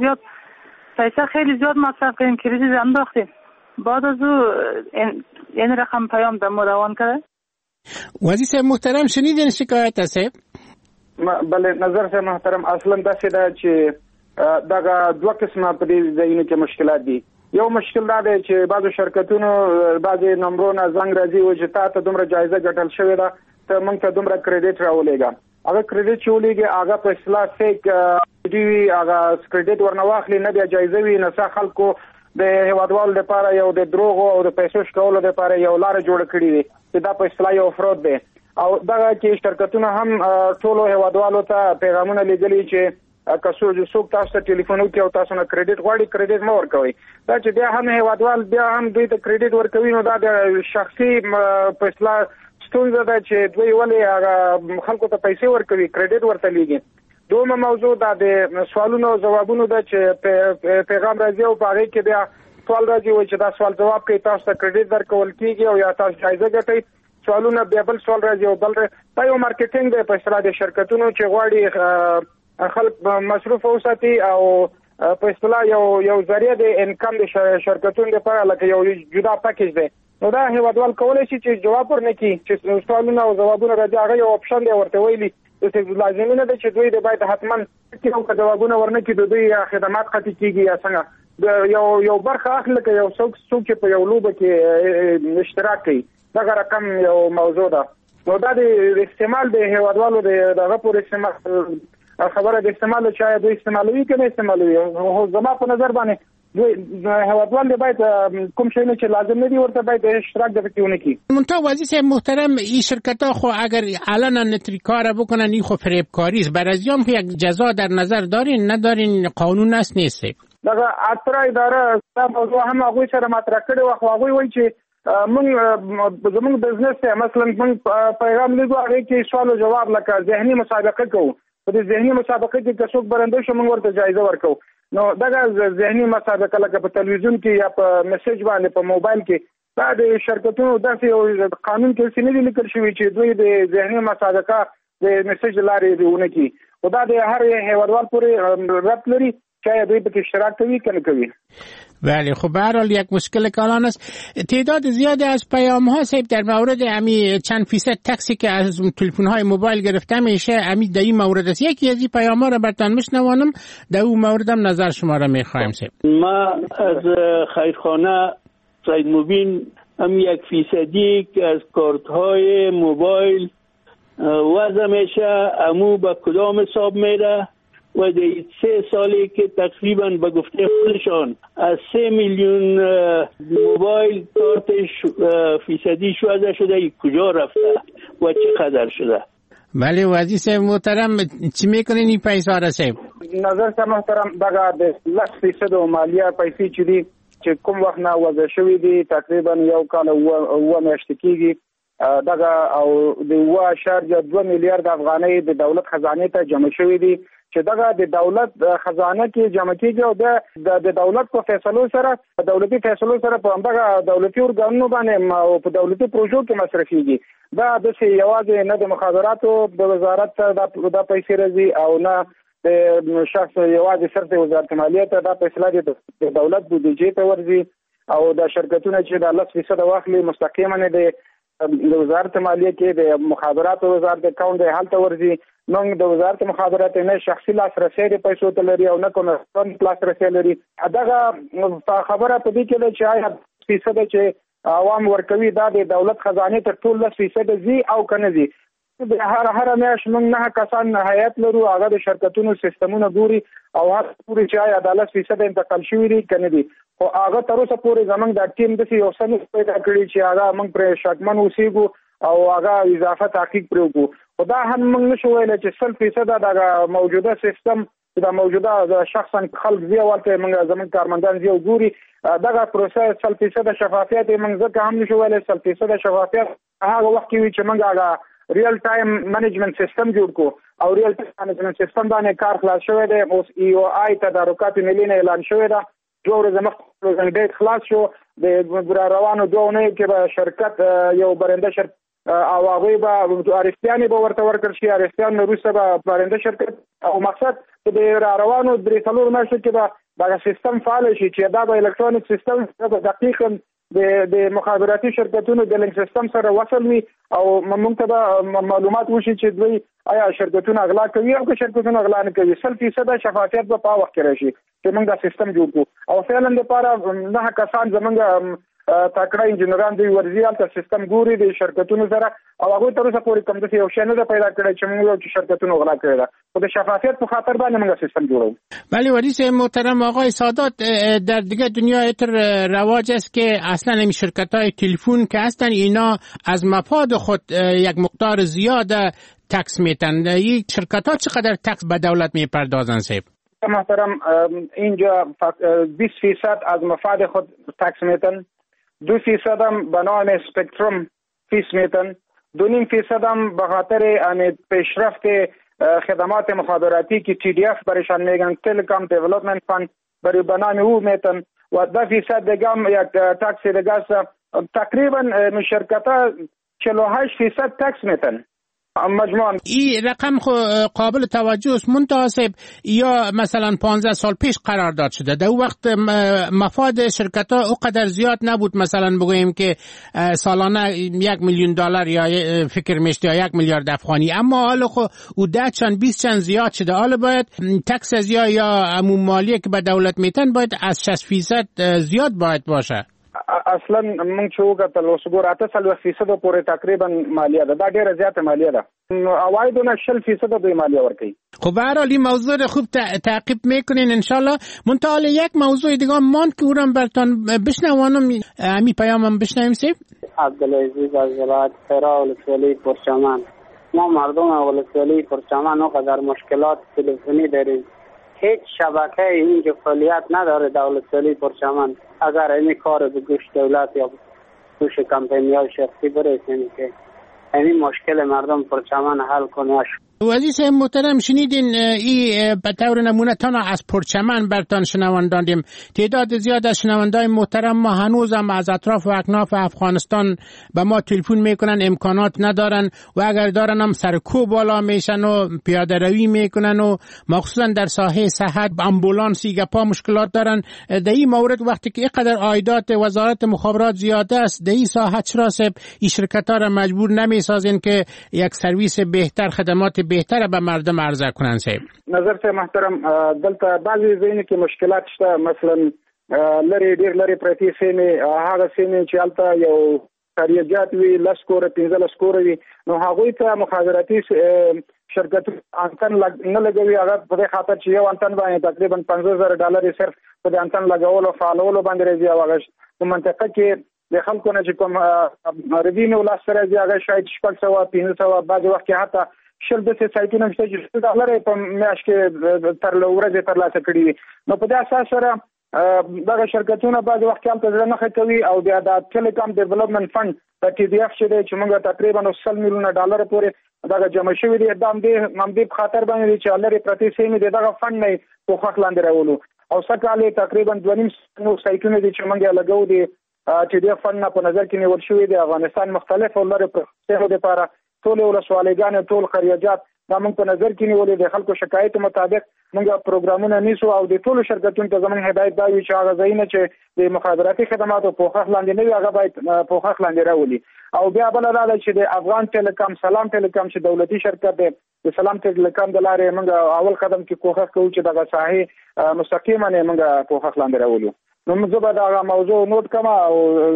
پیسه خیلی زیاد مصرف کردیم، کردیت انداختیم. بعد از او این رقم پیام در ما روان کرده. وزیر صاحب محترم شنیدین شکایت صاحب؟ بله نظر صاحب محترم، اصلا داسې ده چې دغه 2 قسمه په دې ځایونو کې مشکلات دي. یو مشکل دا دی چې بعضو شرکتونو بعضې نمبرونه زنګ راځي و چې تا ته دومره جایزه ګټل شوې ده، ته موږ ته دومره کریډیټ راولېږه. هغه کریډیټ چې ولېږي هغه په اصطلاح فیک وي، هغه کریډیټ ورنه واخلي، نه بیا جایزه وي، نه څه خلکو د هیوادوالو لپاره یو د دروغو او د پیسو شکولو لپاره یو لاره جوړه کړې وي چې دا په اصطلاح یو فرود دی. او دغه کې شرکتونه هم ټولو هیوادوالو ته پیغامونه لیږلي چې که څوک تاسو ته ټلیفون وکړي او تاسو نه کریډیټ غواړي، کریډیټ مه ورکوئ. دا چې بیا هم هیوادوال بیا هم دوی ته کریډیټ ورکوي، نو دا د شخصي په اصطلاح ستونزه ده چې دوی ولې هغه خلکو ته پیسې ورکوي، کریډیټ ورته لیږي. دومره موضوع دا د سوالونو او ځوابونو ده چې پیغام راځي او په هغې کې بیا سوال راځي وایي چې دا سوال جواب کوي، تاسو ته کریډیټ درکول کېږي او یا تاسو جایزه ګټئ. سوالونه بیا بل سوال راځي او بل دا یو مارکیټینګ دی په اصطلاح د شرکتونو چې غواړي خلک مصروف وساتي او په اصطلاح یو ذریعه د انکم د شرکتونو لپاره لکه یو جدا پاکیج دی. نو دا هیوادوال کولی شي چې جواب ورنکړي چې سوالونه او ځوابونه راځي، هغه یو اپشن دی ورته ویلي. لازمي نه ده چې دوی د باید حتما که جوابونه ورنکړي د دوی خدمات قطع کېږي یا څنګه. یو برخه اخلي که یو څوک چې په یو لوبه کې اشتراک کوي، دغه رقم یو موضوع ده. نو دا د استعمال د هیوادوالو دغه پورې استعمال خبره د استعمال چا دوی استعمالوي که نه استعمالوي. زما په نظر باندې دوی هیوادوال باید کوم شی نه چې لازم نه دي ورته باید اشتراک د پکې ونه کړي. منتها وزیر صاحب محترم، این شرکت‌ها خو اگر علنا نتری کار بکنن این خو فریبکاری است. بر از یام که یک جزا در نظر دارین ندارین؟ قانون است نیست؟ دغه اترا اداره دا موضوع هم هغوی سره مطرح کړی و، خو هغوی وایي چې زمونږ بزنس ته مثلا موږ پیغام لیږو، هغې کې سوال او جواب لکه ذهني مسابقه کوو. په دې ذهني مسابقه کې که څوک برنده شو موږ ورته جایزه ورکوو. نو دغه ذهني مسابقه لکه په تلویزیون کې یا په میسج باندې په موبایل کې دا د شرکتونو داسې یو قانون کې څه نه دي لیکل شوي چې دوی د ذهني مسابقه د میسج لارې ونه کړي. خو دا د هر هیوادوال پورې ربط لري که دوی پکې اشتراک کوي که نه کوي. بله خب به هر حال یک مشکل کلان است. تعداد زیادی از پیام ها صاحب در مورد امی چند فیصد تکسی که از تلفن های موبایل گرفته میشه امی در این مورد است. یکی از این پیام ها را برتان میشنوانم، در اون مورد هم نظر شما را میخوایم صاحب. ما از خیرخانه سید مبین هم 1% که از کارت های موبایل وضع میشه، امو به کدام حساب میره و در 3 سالی که تقریبا به گفته خودشان از 3 میلیون موبایل کارتش فیصدیش وضع شده، کجا رفته و چقدر شده؟ بله وزیر محترم چی میکنین این پیسه را صاحب؟ نظر ته محترم دغه د 10% مالیه پیسې چې دي چې کوم وخت نه وضع شوې دي تقریبا یو کال او میاشتې کېږي دغه او د 1.2 میلیارډ افغانۍ د دولت خزانه ته جمع شوې دي چې دغه د دولت خزانه کې جمع کیږي او د دولت په فیصلو سره دولتي فیصلو سره په همدغه دولتي ارګانونو باندې او په دولتي پروژو کې مصرفيږي دا د یوازې نه د مخابراتو د وزارت د پیسې راځي او نه د شخص یوازې صرف د وزارت مالیه ته دا فیصله د دولت بودیجې ته ورځي او د شرکتونو چې د 10% واخلي مستقیما د وزارت مالیه کې د مخابراتو وزارت اکاونټ د حالت ورځي نو د وزارت مخابرات نه شخصي لاسرسي د پیسو ته لري او نه کوم لاسرسي لري دغه خبره په دې کې چې آیا فیصد چې عوام ورکوي دا د دولت خزانه تر ټول 10% زی او کنه زی د هر میاش موږ نه کسان نهایت لرو هغه د شرکتونو سیستمونه ګوري او هغه پوری چې آیا د 10% انتقال شوی دی کنه دی او هغه تر اوسه پورې زمنګ د ټیم د یو سن پیدا کړی چې هغه موږ پر شکمن اوسېګو او هغه اضافه تحقیق پرېږو خدا هم موږ نشو ویل چې 100% د موجوده سیستم د موجوده شخصا خلک زی ورته موږ زمنګ کارمندان زی ګوري دغه پروسه 100% شفافیت موږ ځکه هم نشو ویل 100% شفافیت هغه وخت کې چې موږ هغه ریل ټایم منیجمنت سیستم جوړ کو او ریل ټایم منیجمنت سیستم باندې کار خلاص شوی دی اوس ای او آی تدارکات ملي نه اعلان شوی دی دوه ورځې مخکې ډیټ خلاص شو د روانو دوه نه کې به شرکت یو برنده شرکت او هغه به عارفیان به ورته ورکړ شي عارفیان وروسته به برنده شرکت او مقصد د روانو درې څلور میاشتو کې به دا سیستم فعال شي چې دا به الکترونیک سیستم په دقیقاً د مخابراتي شرکتونو د لینک سیستم سره وصل وي او موږ ته معلومات وشي چې دوی آیا شرکتونه اغلا کوي او که شرکتونه اغلا نه کوي 100% شفافیت په پاو وخت راشي چې موږ دا سیستم جوړ کړو او فعلا لپاره نه کسان زمونږ تاکړه انجنیران دی ورزيال ته سیستم ګوري د شرکتونو سره او هغه تر اوسه پورې کوم څه یو شنه ده پیدا کړی چې موږ چې شرکتونو غلا کړی ده خو د شفافیت په خاطر باندې موږ سیستم جوړو ولی وریث محترم آقای سادات در دیگه دنیا اتر رواج است که اصلا این شرکت‌های تلفن که هستن اینا از مفاد خود یک مقدار زیاد تکس میتن این شرکت‌ها چقدر تکس به دولت میپردازن صاحب محترم اینجا 20% از مفاد خود تکس میتن 2% هم به نام اسپکتروم فیس میتن 2.5% هم به خاطر پیشرفت خدمات مخابراتی که TDF برایشان میگن تلکام دیولپمنت فند برای به نام او میتن و 10% دیگه هم یک تکس دیگه است تقریبا شرکت‌ها 48% تکس میتن مجموعاً این رقم قابل توجه است منتاسب یا مثلا 15 سال پیش قرار داد شده در وقت مفاد شرکت ها اونقدر زیاد نبود مثلا بگوییم که سالانه $1,000,000 یا فکر میشته یا 1 میلیارد افغانی اما حالا او 10 چند 20 چند زیاد شده حالا باید تکس از یا عموم مالیه که به دولت میتن باید از 60% زیاد باید باشه اصلا موږ چې وګورئ اوس ګور 8% پورې تقریبا مالیه ده دا ډیره زیاته مالیه ده عوایدونه 60% د مالیه ورکوي خب به هر حال این موضوع رو خوب تعقیب میکنین ان شاء الله منتها یک موضوع دیگه ماند که اونم براتون بشنوانم همین پیامم بشنویم سیب عبدالعزیز از ولایت خیرا ولسوالی پرچمن ما مردم ولسوالی پرچمن اونقدر مشکلات تلفنی داریم هیچ شبکه اینجا فعالیت نداره در ولسوالی پرچمن اگر این کار به گوش دولت یا گوش کمپینی‌های شخصی برسیم که این مشکل مردم پرچمن حل کنه. عزیز محترم شنیدین این به طور نمونه تنها از پرچمن برتان شنوان دادیم تعداد زیاد از شنوندای محترم ما هنوز هم از اطراف و اکناف افغانستان به ما تلفن میکنن امکانات ندارن و اگر دارن هم سرکو بالا میشن و پیاده روی میکنن و مخصوصا در ساحه صحت امبولانسی گپا مشکلات دارن در این مورد وقتی که اینقدر عایدات وزارت مخابرات زیاده است در این ساحه چرا این شرکت ها را مجبور نمیسازین که یک سرویس بهتر خدمات بهتره به مردم عرضه کنن صاحب نظر ته محترم دلته بعضی ځینې کې مشکلات شته مثلا لری ډیر لری پرتی سیمه هغه سیمه چې البته یو کاریجات وی لسکور 15 سکور وی نو هغه ته مخابراتي شرکت انتن نه لګوي هغه په خاطر چې یو انتن باندې تقریبا $50,000 صرف په انتن لګول او فعالولو باندې راځي هغه په منطقه کې د خلکو نه چې کوم ردینه ولا سره راځي هغه شاید 600 500 بعض وخت حتی شل د سایټونو شته چې $1 په میاشت کې تر ورځې ترلاسه کړي وي. نو په دې اساس سره دغه شرکتونه بعض وخت هم ته نه کوي او بیا د ټیلیکام ډیولپمنٹ فند د TDF چې موږ تقریبا $100 میلیونه پورې دغه جمع شوی دی. د همدې په خاطر باندې چې لري پرتی سیمې دغه فند نه په خخ لاندې راولو او سکهاله تقریبا 2.5 سایټونه دي چې موږ لګو دي TDF فند په نظر کې نیول شوی دی. افغانستان مختلف لري په لپاره ټول ولسوالیګان ټول خریجات دا موږ په نظر کې نیولې د خلکو شکایت مطابق موږ پروګرامونه نیسو او د ټولو شرکتونو ته زموږ هدایت دا وي چې هغه ځایونه چې د مخابراتي خدماتو په خخ لاندې نه وي هغه باید په خخ لاندې راولي. او بیا بل دا چې د افغان ټیلیکام سلام ټیلیکام چې دولتي شرکت دی د سلام ټیلیکام د لارې موږ اول قدم کې کوښښ کوو چې دغه ساحه مستقیما نه موږ په خخ لاندې راولو. نو زه به دا موضوع نوٹ کما او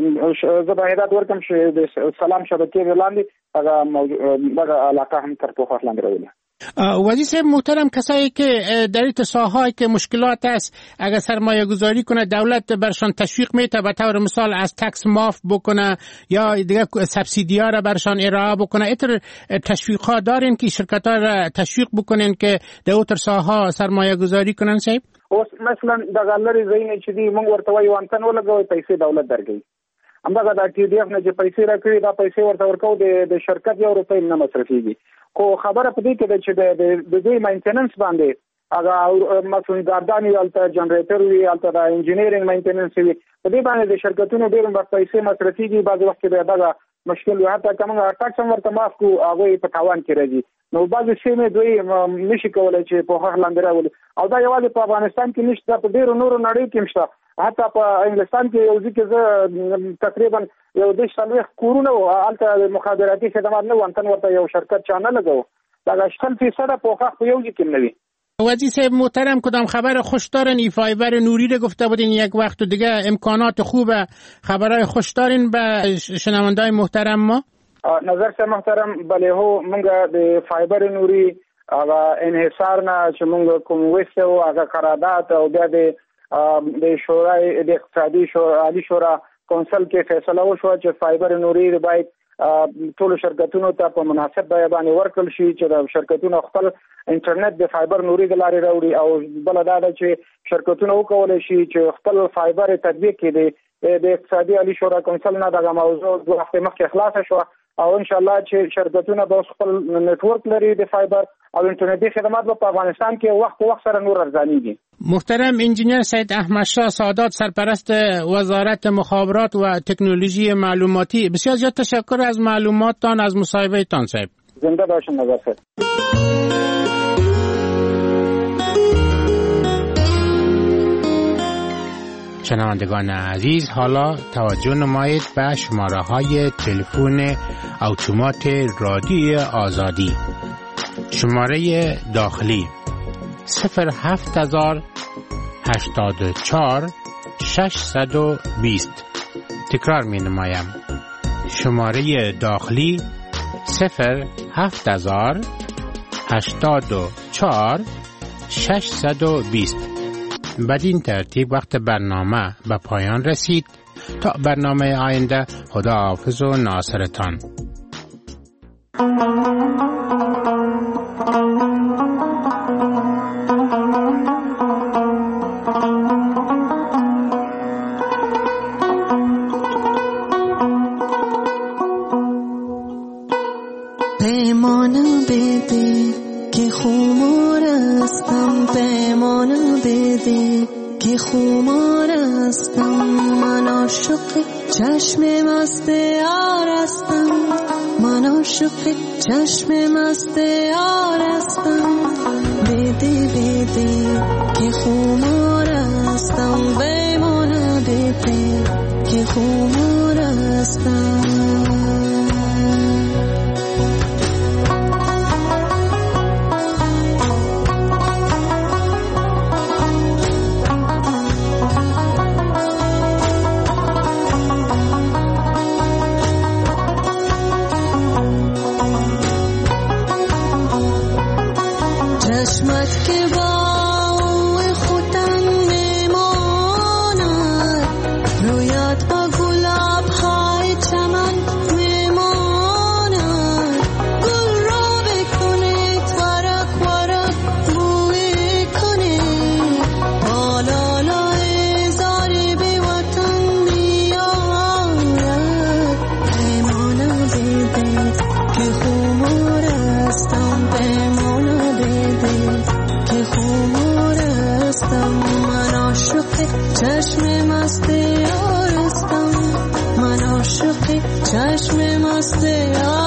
زه به هدایت ورکم چې د سلام شبکې لاندې هغه موضوع دغه علاقه هم تر په خخ لاندې راولي. وزیر صاحب محترم، کسایی که در این ساحه‌ای که مشکلات است اگر سرمایه گذاری کنه دولت برشان تشویق میته، به طور مثال از تکس معاف بکنه یا دیگه سبسیدیا را برشان ارائه بکنه. اینطور تشویق ها دارین که شرکت ها را تشویق بکنین که در اون ساحه سرمایه گذاری کنن صاحب؟ اوس مثلا دغه لري زین چې دی موږ ورته وایو وانتن ولګوي پیسې دولت درکوي. همدغه د TDF نه چې پیسې راکړي دا پیسې ورته ورکو د شرکت یو روپۍ نه مصرفيږي. خو خبره پدې کې ده چې د دوی مینټیننس باندې هغه مثلا ګاردانی الته جنریټر وی الته د انجینیرینګ مینټیننس وی په دې باندې د شرکتونو ډېر وخت پیسې مصرفيږي. بعض وخت به دغه مشکل وي حتی کومه ټاکس هم ورته معاف کو هغه په تاوان کې راځي. نو بعض سیمې دوی نشي کولای چې په خخ لاندې راولي او دا یوازې په افغانستان کې نشته، په ډېرو نورو نړۍ کې مشته. حتی په انګلستان کې یو ځکه زه تقریبا یو د شلوخ کورونه الته مخابراتي خدمات نه وانتن ورته یو شرکت چانه لګو دا 80% په خخ په یو ځکه نه وي. وزیر صاحب محترم، کدام خبر خوش دارن؟ ای فایبر نوری رو گفته بودین یک وقت و دیگه امکانات خوبه، خبرهای خوش دارین به شنوندای محترم ما؟ نظر سه محترم بله هو منگا د فایبر نوری هغه انحصار نه چې موږ کوم وسته او هغه قرارداد او بیا د شورای د اقتصادي عالی شورا کونسل کې فیصله وشو چې فایبر نوری باید ټول شرکتونو ته په مناسب بیه باندې ورکړل شي چې د شرکتونو خپل انټرنیټ د فایبر نوری د لارې راوړي او بل دا چې شرکتونو وکولای شي چې خپل فایبر تطبیق کړي. د اقتصادي عالی شورا کونسل نه دغه موضوع د وخت مخکې خلاص شو او ان شاء الله چې شرکتونه به خپل نتورک لري د فایبر او انټرنیټي خدمات په افغانستان کې وخت سره نور ارزانيږي. محترم انجینر سید احمد شاه سادات، سرپرست وزارت مخابرات و تکنولوژی معلوماتی، بسیار زیاد تشکر از معلوماتتان، از مصاحبهتان صاحب. زنده باشین نظر صاحب. شنوندگان عزیز، حالا توجه نمایید به شماره‌های تلفن اتومات رادیوی آزادی. شماره داخلی 07084 620. تکرار می نمایم. شماره داخلی 07084 620. بدین ترتیب وقت برنامه به پایان رسید. تا برنامه آینده، خداحافظ و ناصرتان. پیمانه بده که خمار هستم، پیمانه بده که خمار هستم، من عاشق چشم مست یار هستم، من عاشق چشم مست یار هستم. بده بده که خمار هستم، پیمانه بده که خمار هستم. چشمت که با چشم مست یارستم من عاشق چشم مست